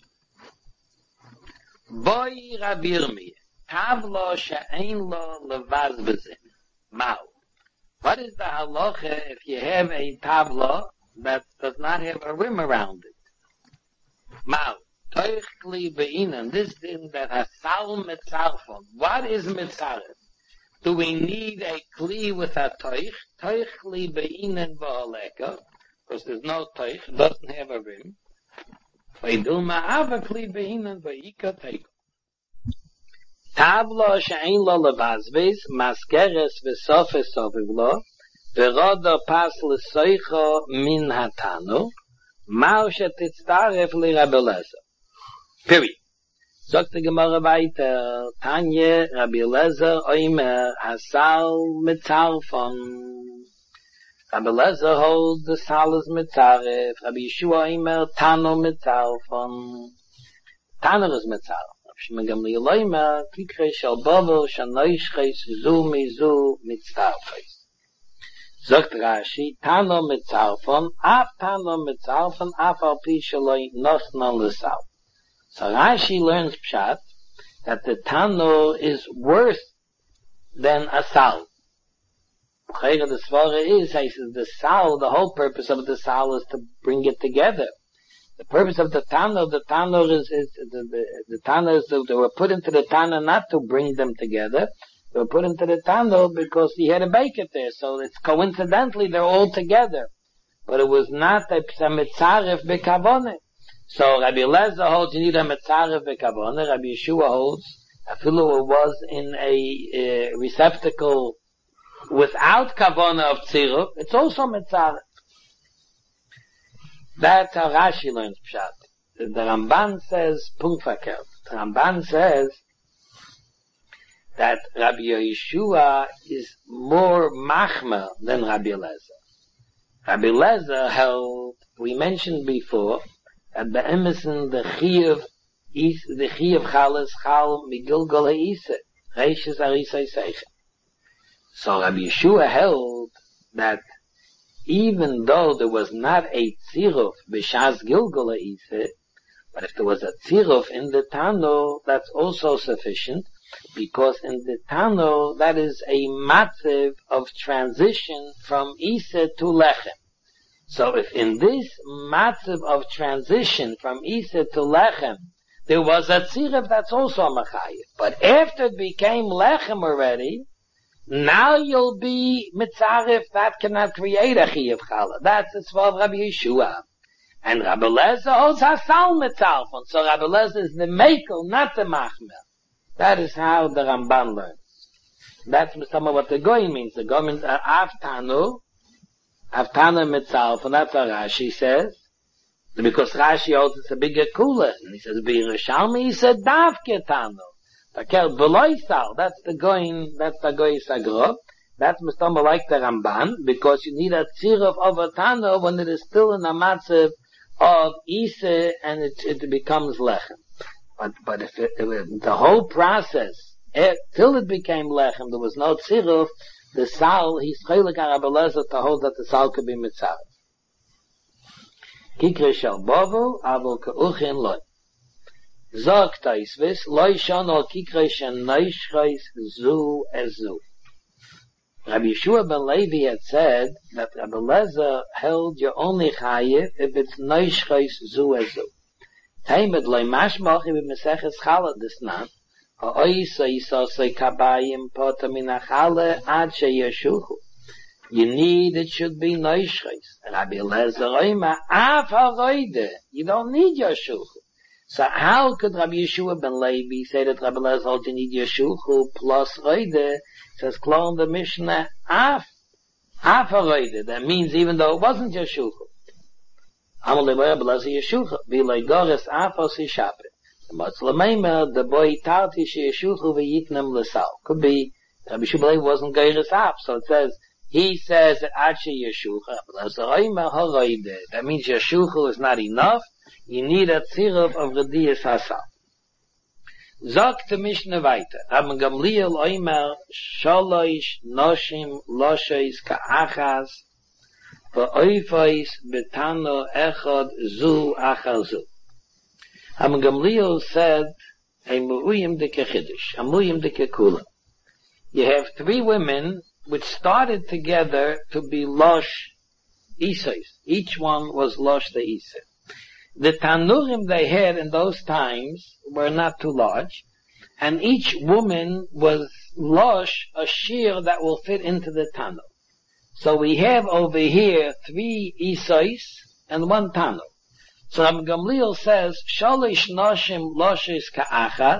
Boy Rabbi Yirmiyah, tavlo she'ein lo levazbezin. Mao. What is the halacha if you have a tavla that does not have a rim around it? Mao. Toich kli be'inan. This thing that has sal mitzarfon. What is mitzaref? Do we need a kli with a toich? Toich kli be'inan v'oleka. Because there's no toich. It doesn't have a rim. V'idul ma'ava kli be'inan v'ika teiko. Tavlo she'ein lo levazbez, maskeres v'sofes sovivlo, v'rodo pas l'soicho min hatanu, mao shetitztaref li Rabbi Eliezer. Period. Sagt die Gemara weiter, Tanje, Rabbi Eliezer, oimer, hasal mitzarfon. Rabbi Eliezer holds the sal is mitzaref, Rabbi Yeshua oimer, tano mitzarfon. Tano is mitzaref. שמגם ליוליימה, תקרא של בובל, שנויש חייס זו מזו מצטרפייס. זוגת רש"י, תנו מצטרפון, אף תנו מצטרפון, אף על פי שלוי נוסנן לסל. So Rashi learns pshat, that the tano is worse than a sal. The svara is, he says, the sal, the whole purpose of the sal is to bring it together. The purpose of the Tano, the Tano is, is the, the, the Tano is, they were put into the Tano not to bring them together. They were put into the Tano because he had a bake it there. So it's coincidentally they're all together. But it was not a mitzaref bekavone. So Rabbi Eliezer holds you need a mitzaref bekavone. Rabbi Yeshua holds, afilu it was in a, a receptacle without kavone of tziruf, it's also mitzaref. That's how Rashi learns pshat. The Ramban says, punkt verkehrt. The Ramban says that Rabbi Yeshua is more machmer than Rabbi Eliezer. Rabbi Eliezer held, we mentioned before, that the emerson, the chiyuv, the chiyuv chal is chal migilgol ha'isa, reishes arisai seicha. So Rabbi Yeshua held that even though there was not a tziruf b'shas gilgul ha'isa, but if there was a tziruf in the Tano, that's also sufficient, because in the Tano, that is a matziv of transition from Isa to Lechem. So if in this matziv of transition from Isa to Lechem, there was a tziruf, that's also a machayev. But after it became Lechem already, now you'll be mitzaref, that cannot create a chiyuv chala. That's the tzva of Rabbi Yeshua. And Rabbi Eliezer holds hasal mitzarfon. So Rabbi Eliezer is the mekel, not the machmer. That is how the Ramban learns. That's some of what the goy means. The goy means uh, aftanu, aftanu mitzarfon. That's what Rashi says. Because Rashi holds it's a bigger kula. And he says, B'Yerushalmi, he said, davke tanu. That's the going, that's the going sagro. That's mustama like the Ramban, because you need a tziruf of a tano when it is still in a matziv of Isa and it, it becomes lechem. But, but if, it, if the whole process, it, till it became lechem, there was no tziruf, the sal, he's chaylik Rabbi Eliezer to hold that the sal could be mitzaref. Kikre shel bovu, avol ka'uchin loy. Zog taisvis, loy shon al kikre shen neishchais zu ezu. Rabbi Yeshua ben Levi had said that Rabbi Eliezer held you only chayiv if it's neishchais zu ezu. Taimed loy mashmach if meseches chala desnan, ha'oisa yisosei kabayim pota min hachala ad sheyeshuchu. You need, it should be neishchais. Rabbi Eliezer oima, af haroide. You don't need yeshuchu. So how could Rabbi Yeshua ben Levi say that Rabbi Eliezer holds you need yeshuchu plus roide? It says, clone the Mishnah, af, af haroide. That means even though it wasn't yeshuchu. Amalei Rabbi Eliezer yeshuchu. V'lei gores af osi shapet. Matzlameima, the boy tarti she'eshuchu v'yitnem l'sal. Could be, Rabbi Shubelei wasn't geiris af, so it says, he says that Ache Yeshucha, that means Yeshucha is not enough, you need a tziruf of Radiyas Hasal. Zog to Mishnah weiter, Rabbi Gamliel Oimer, Sholoish Noshim Losheis Ka'achas, V'oifais Betano Echad Zu Achar Zu. Rabbi Gamliel said, a Mu'uyim Dike Chiddush, a Mu'uyim Dike Kula. You have three women which started together to be Losh Isais. Each one was Losh the Isa. The Tanurim they had in those times were not too large, and each woman was Losh a shear that will fit into the Tanur. So we have over here three Isais and one Tanur. So Rabbi Gamliel says, Shalish Noshim Loshes Ka'achas,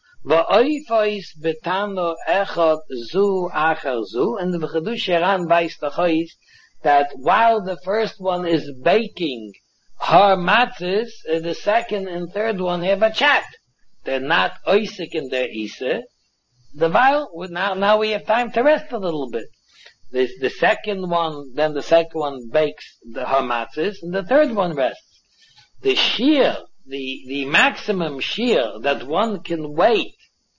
V'oifais betano echad zu achar zu, and the Chedush Heran weist the chois that while the first one is baking her matzahs, the second and third one have a chat. They're not oisik in their isa. The while now now we have time to rest a little bit. This the second one, then the second one bakes the her matzahs, and the third one rests. The shear, the the maximum shear that one can wait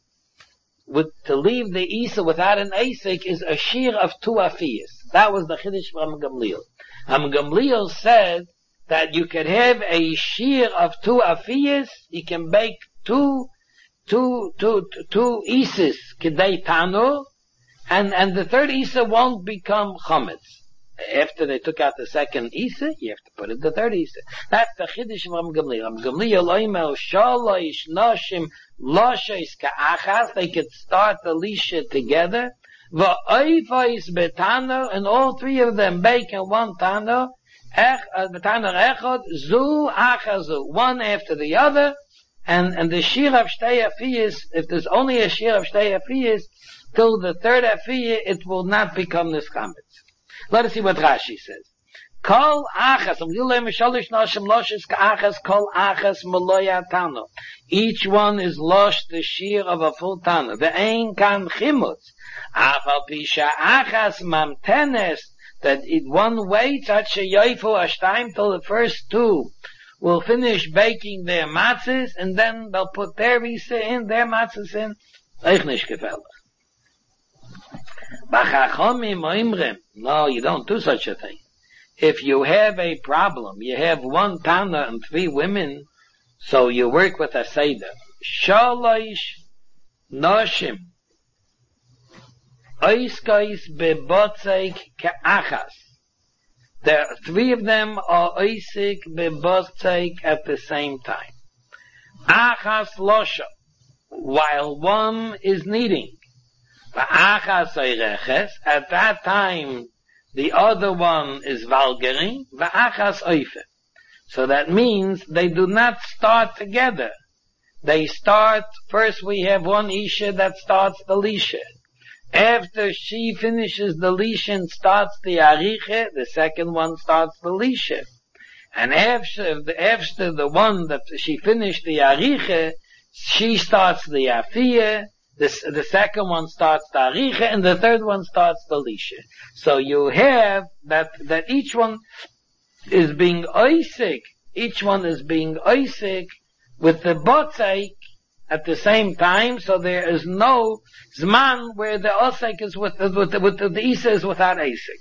with to leave the Isa without an Asik is a shear of two afiyas. That was the Chiddush from Gamliel. And Gamliel said that you can have a shear of two afiyas, you can bake two, two, two, two, two Isas, Kedei Tanu, and, and the third Isa won't become Chometz. After they took out the second Isa, you have to put in the third Isa. That's the Chiddush from Gamliel. Ram Gamliel oimel shalosh noshim loshes ka'achas. They could start the lisha together. Va'oifais betano, and all three of them bake in one tano. Betano echad zu achazu, one after the other. And and the shir of shtei afiyas, if there's only a shir of shtei afiyas, till the third afiyah, it will not become nischametz. Let us see what Rashi says. Kol achas, kol achas meloya tano. Each one is lost the shear of a full tano. Ve'ein kan chimutz. Afal pisha achas mamtenes, that it one waits at sheyoifu ashtayim till the first two will finish baking their matzahs, and then they'll put their isa in, their matzahs in. Eich nish gefällig. No, you don't do such a thing. If you have a problem, you have one Tana and three women, so you work with a Seder. Shalosh Noshim Oiskais Bebotzeik Ke'achas. There, three of them are Oisik Bebotzeik at the same time. Achas Losha, while one is kneading. At that time, the other one is valgering. So that means they do not start together. They start, first we have one Isha that starts the Lisha. After she finishes the Lisha and starts the Ariche, the second one starts the Lisha. And after the, after the one that she finished the Ariche, she starts the Afiyah. The, the second one starts the Aricha, and the third one starts the Lisha. So you have that, that each one is being oisik, each one is being oisik with the botzeik at the same time, so there is no zman where the osik is with, with, the, with the, the isa is without asik.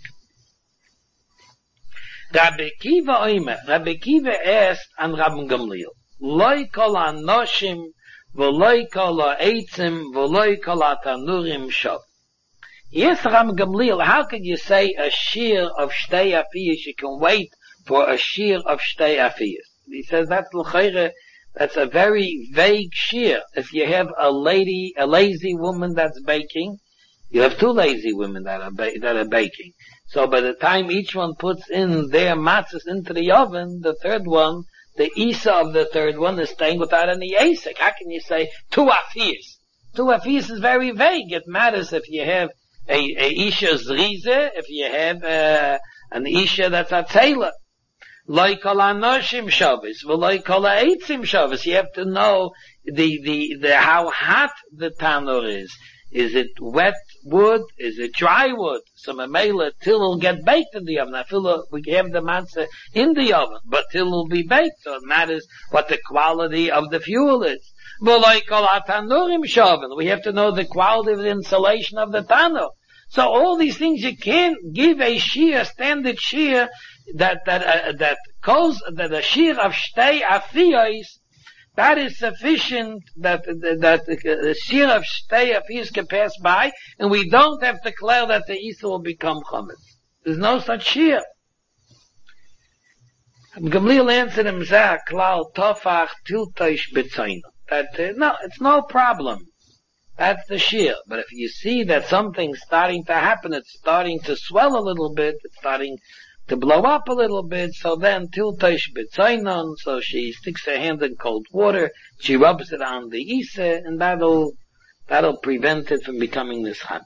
Rabbi Kiva oimer, Rabbi Kiva asked on Rabbi Gamliel, Loi kol anoshim V'loi kol ha'etzim, v'loi kol ha'tanurim shov. Yes, Ram Gamliel, how can you say a shear of shtei afiyas? You can wait for a shear of shtei afiyas. He says that's l'chayre, that's a very vague shear. If you have a lady, a lazy woman that's baking, you have two lazy women that are ba- that are baking. So by the time each one puts in their matzahs into the oven, the third one, the Isa of the third one is staying without any Asik. How can you say two afiyas? Two afiyas is very vague. It matters if you have a, a Isha Zrize, if you have uh, an Isha that's a Taylor. Like all anoshim Shabbos, like all eitzim Shabbos. You have to know the, the, the, how hot the tanur is. Is it wet wood? Is it dry wood? So memela till it'll get baked in the oven. I feel we have the matzah in the oven, but till it'll be baked. So it matters what the quality of the fuel is. But like all tanurim shaven, we have to know the quality of the insulation of the tanur. So all these things you can't give a shear, standard shear, that, that, uh, that calls, that a shear of shtei afiyos, that is sufficient, that, that, that the shear of shtei afiyos can pass by, and we don't have to declare that the Isa will become chametz. There's no such shear. Gamliel answered him, Zah, klal, tofach, tiltoish, betzoino. That, uh, no, it's no problem. That's the shear. But if you see that something's starting to happen, it's starting to swell a little bit, it's starting to blow up a little bit, so then tiltosh b'tzainon, so she sticks her hand in cold water, she rubs it on the isa, and that'll, that'll prevent it from becoming this chametz.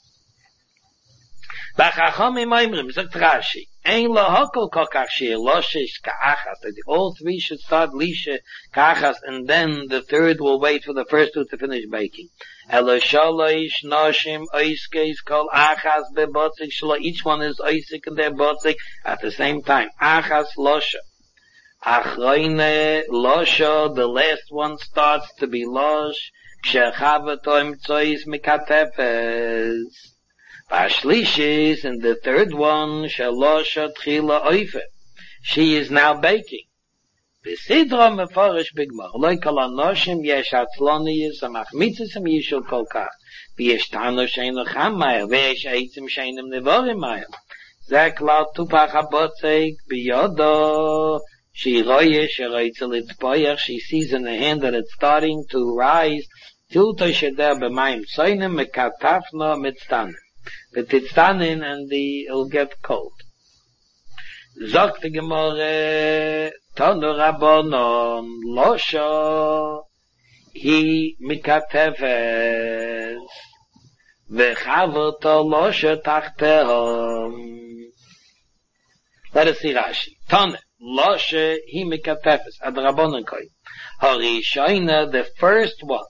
B'chachamim oimrim, sagt Rashi, ein lo hakol kol kach sheir, lo sheish ka'achas, that all three should start lisha ka'achas, and then the third will wait for the first two to finish baking. Elo shalosh noshim oiskes kol achas bebotzik shlo, each one is oisik and their botzik at the same time. Achas losha. Achroine losha, the last one starts to be losh, kshechavato imtzois mikatefes. Vashlishis, and the third one, shalosha tchila oife. She is now baking. B'sidra meforish bigmar. Loi kol anoshim yesh atzloniyis amachmitzis am yishul kol kach. V'yesh tano sheinu chamayr. V'yesh eitzim sheinim nevorim mayr. Zeh klal tupach habotzeik biyodo. She roye, she roitzel itzpoyach. She sees in the hand that it's starting to rise. Tilto sheder b'mayim tzoinim mekatafno mitztanim. But it's tanin and the, it'll get cold. Zogt the Gemara, Tonu Rabbanon, Losho, Hi Mikatefes, V'chavoto Losho Tachtehom. Let us see Rashi. Tonu, Losho, Hi Mikatefes, Ad Rabbanon Koi. Harishoina, the first one.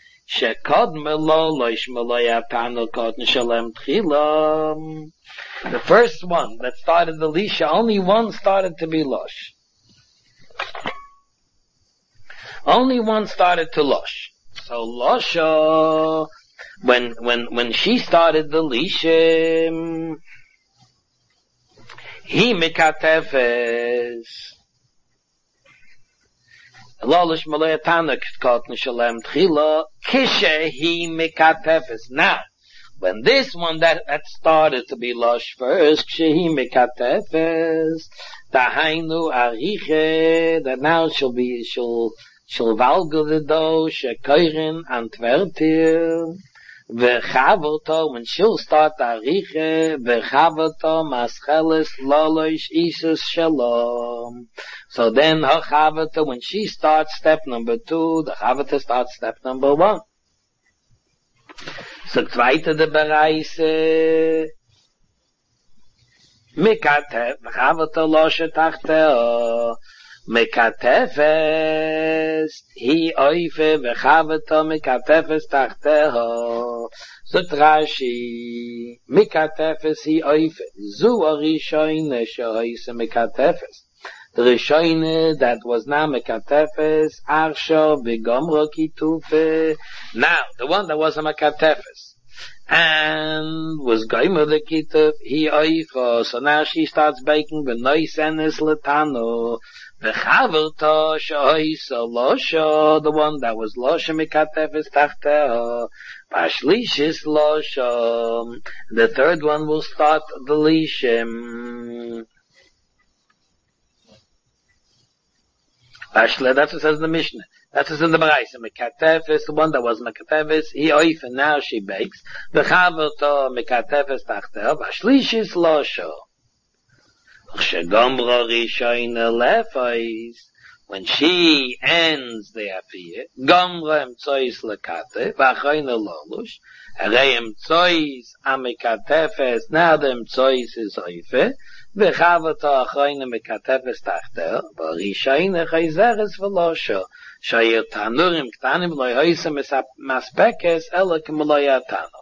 The first one that started the lisha, only one started to be losh. Only one started to losh. So losha, when when when she started the lisha, he mikatefes. Lolish malaya tanak kotn shalem tchila kishe hi mikatefes. Now, when this one that, that started to be lush first, kishe hi mikatefes, tahainu ariche, that now she'll be, she'll, she'll valgo the dough, shekoirin antwertir, v'chavoto, when she'll start ariche, v'chavoto mascheles lolish isus shalom. So then her chavata, when she starts step number two, the chavata starts step number one. So zweite de bereise, mikatef, chavata loshe tachteo, mikatefes, hi oife, v'chavata mikatefes tachteo. So Rashi, mikatefes hi oife, zu arishoine shehoise mikatefes. The Rishoine that was now Mekatefes, Arsho, Begomro Kitufe. Now, the one that was a Mekatefes, and was Goymer the Kituf, he oifo. So now she starts baking the Noisenes Letano, the Chaverto, Shoiso, Losho, the one that was Losho Mekatefes Tachteo, Pashlishis Losho. The third one will start the Lishim. That's what it says in the Mishnah. That's what it says in the Baraisa. Mekatefes, the one that was Mekatefes, he oif, and now she bakes. V'chaverto Mekatefes tachteo, v'ashlishis losho. V'chegomro rishoyne lefois, when she ends the afiyah, gomro emtsois lekate, v'achoyne lolush, harei emtsois amekatefes, now the emtsois is oife, וחבתו אחרונה מקטפס תחתיה, ורישיינה חייזרס ולא שו, שהיו תנורים קטנים לא יהיסה מספקס, אלא כמו לא יתנו.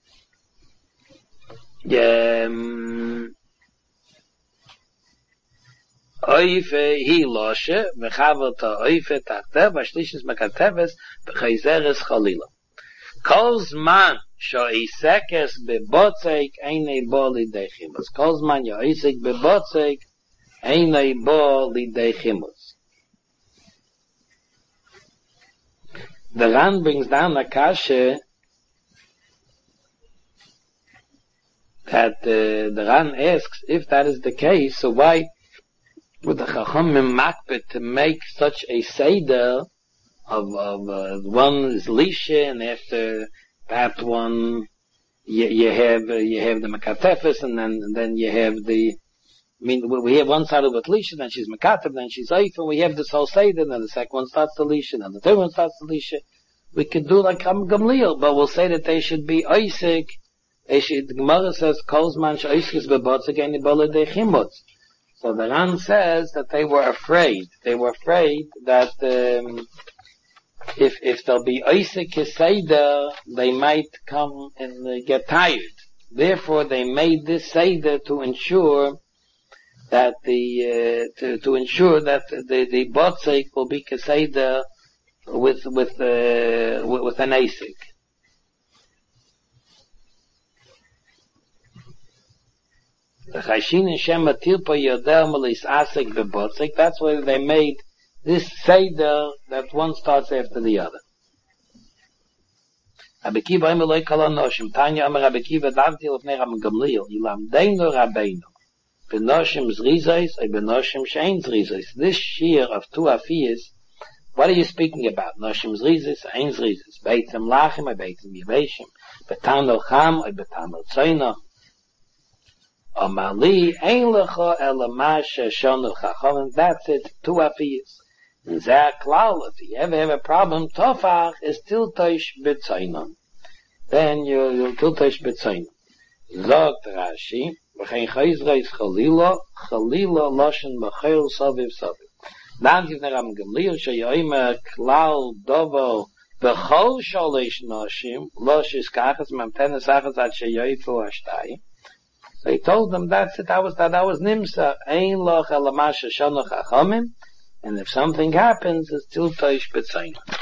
אויפה היא לושה, וחבתו אויפה תחתיה, והשלישס מקטפס, וחייזרס חלילה. כל זמן שהעסקס בבוצק איני בו לידי חימוס. כל זמן שהעסק בבוצק איני בו לידי חימוס. The Ran brings down a kasha that uh, the Ran asks, if that is the case, so why would the Chachamim makbet to make such a seder of, of uh, one is Lisha, and after that one you, you have uh, you have the Makatefes, and then and then you have the I mean we have one side of it Lisha, then she's Makatef, then she's Eif, and we have this whole Seder, and then the second one starts the Lisha, and then the third one starts the Lisha. We could do like Ram Gamliel, but we'll say that they should be Oisik. They should, the Gemara says Kozman Oisik is bebotzik and Ibola de Chimutz. So the Ran says that they were afraid. They were afraid that um, if if there'll be Oisik Seder, they might come and uh, get tired. Therefore, they made this Seder to ensure that the uh, to to ensure that the the Botzik will be Seder with with uh, with, with an Asik. The Chayshin and Shem Atilpa Yodel Malis Asik Bebotzik. That's why they made this Seder that one starts after the other. Rabbi Kiva Imeloi Kala Noshim Tanya Amar Rabbi Kiva Davti Lefnei Ram Gamliel Yilam Deinu Rabbeinu Benoshim Zrizos or Benoshim Shein Zrizos. This shear of two afiyas, what are you speaking about? Noshim Zrizos, Ein Zrizos, Beitzim Lachim or Beitzim Yeveshim, Betano Cham or Betano Tzoino. Amali Ein Lecha Elamasha Shonu Chachom. That's it, two afiyas. And Zeh Klal, if you ever have a problem, Tofach is Tiltosh Betzoinon. Then you, you'll Tiltosh Betzoinon. Zogt Rashi, V'chein Chayzreis Chalila, Chalila Loshen B'chayl Soviv Soviv. Dann gibt es Ram Gamliel, Sheyoyme Klal Dovo, B'chol Sholish Noshim, Loshis Kachas, Mamtenes Achas Ad Sheyoyfu Ashtai. So he told them that's it, that was, that, that was Nimsa, Ein Loch Elamasha Shonoch Achomim, and if something happens, it's Tiltosh Betzoinon.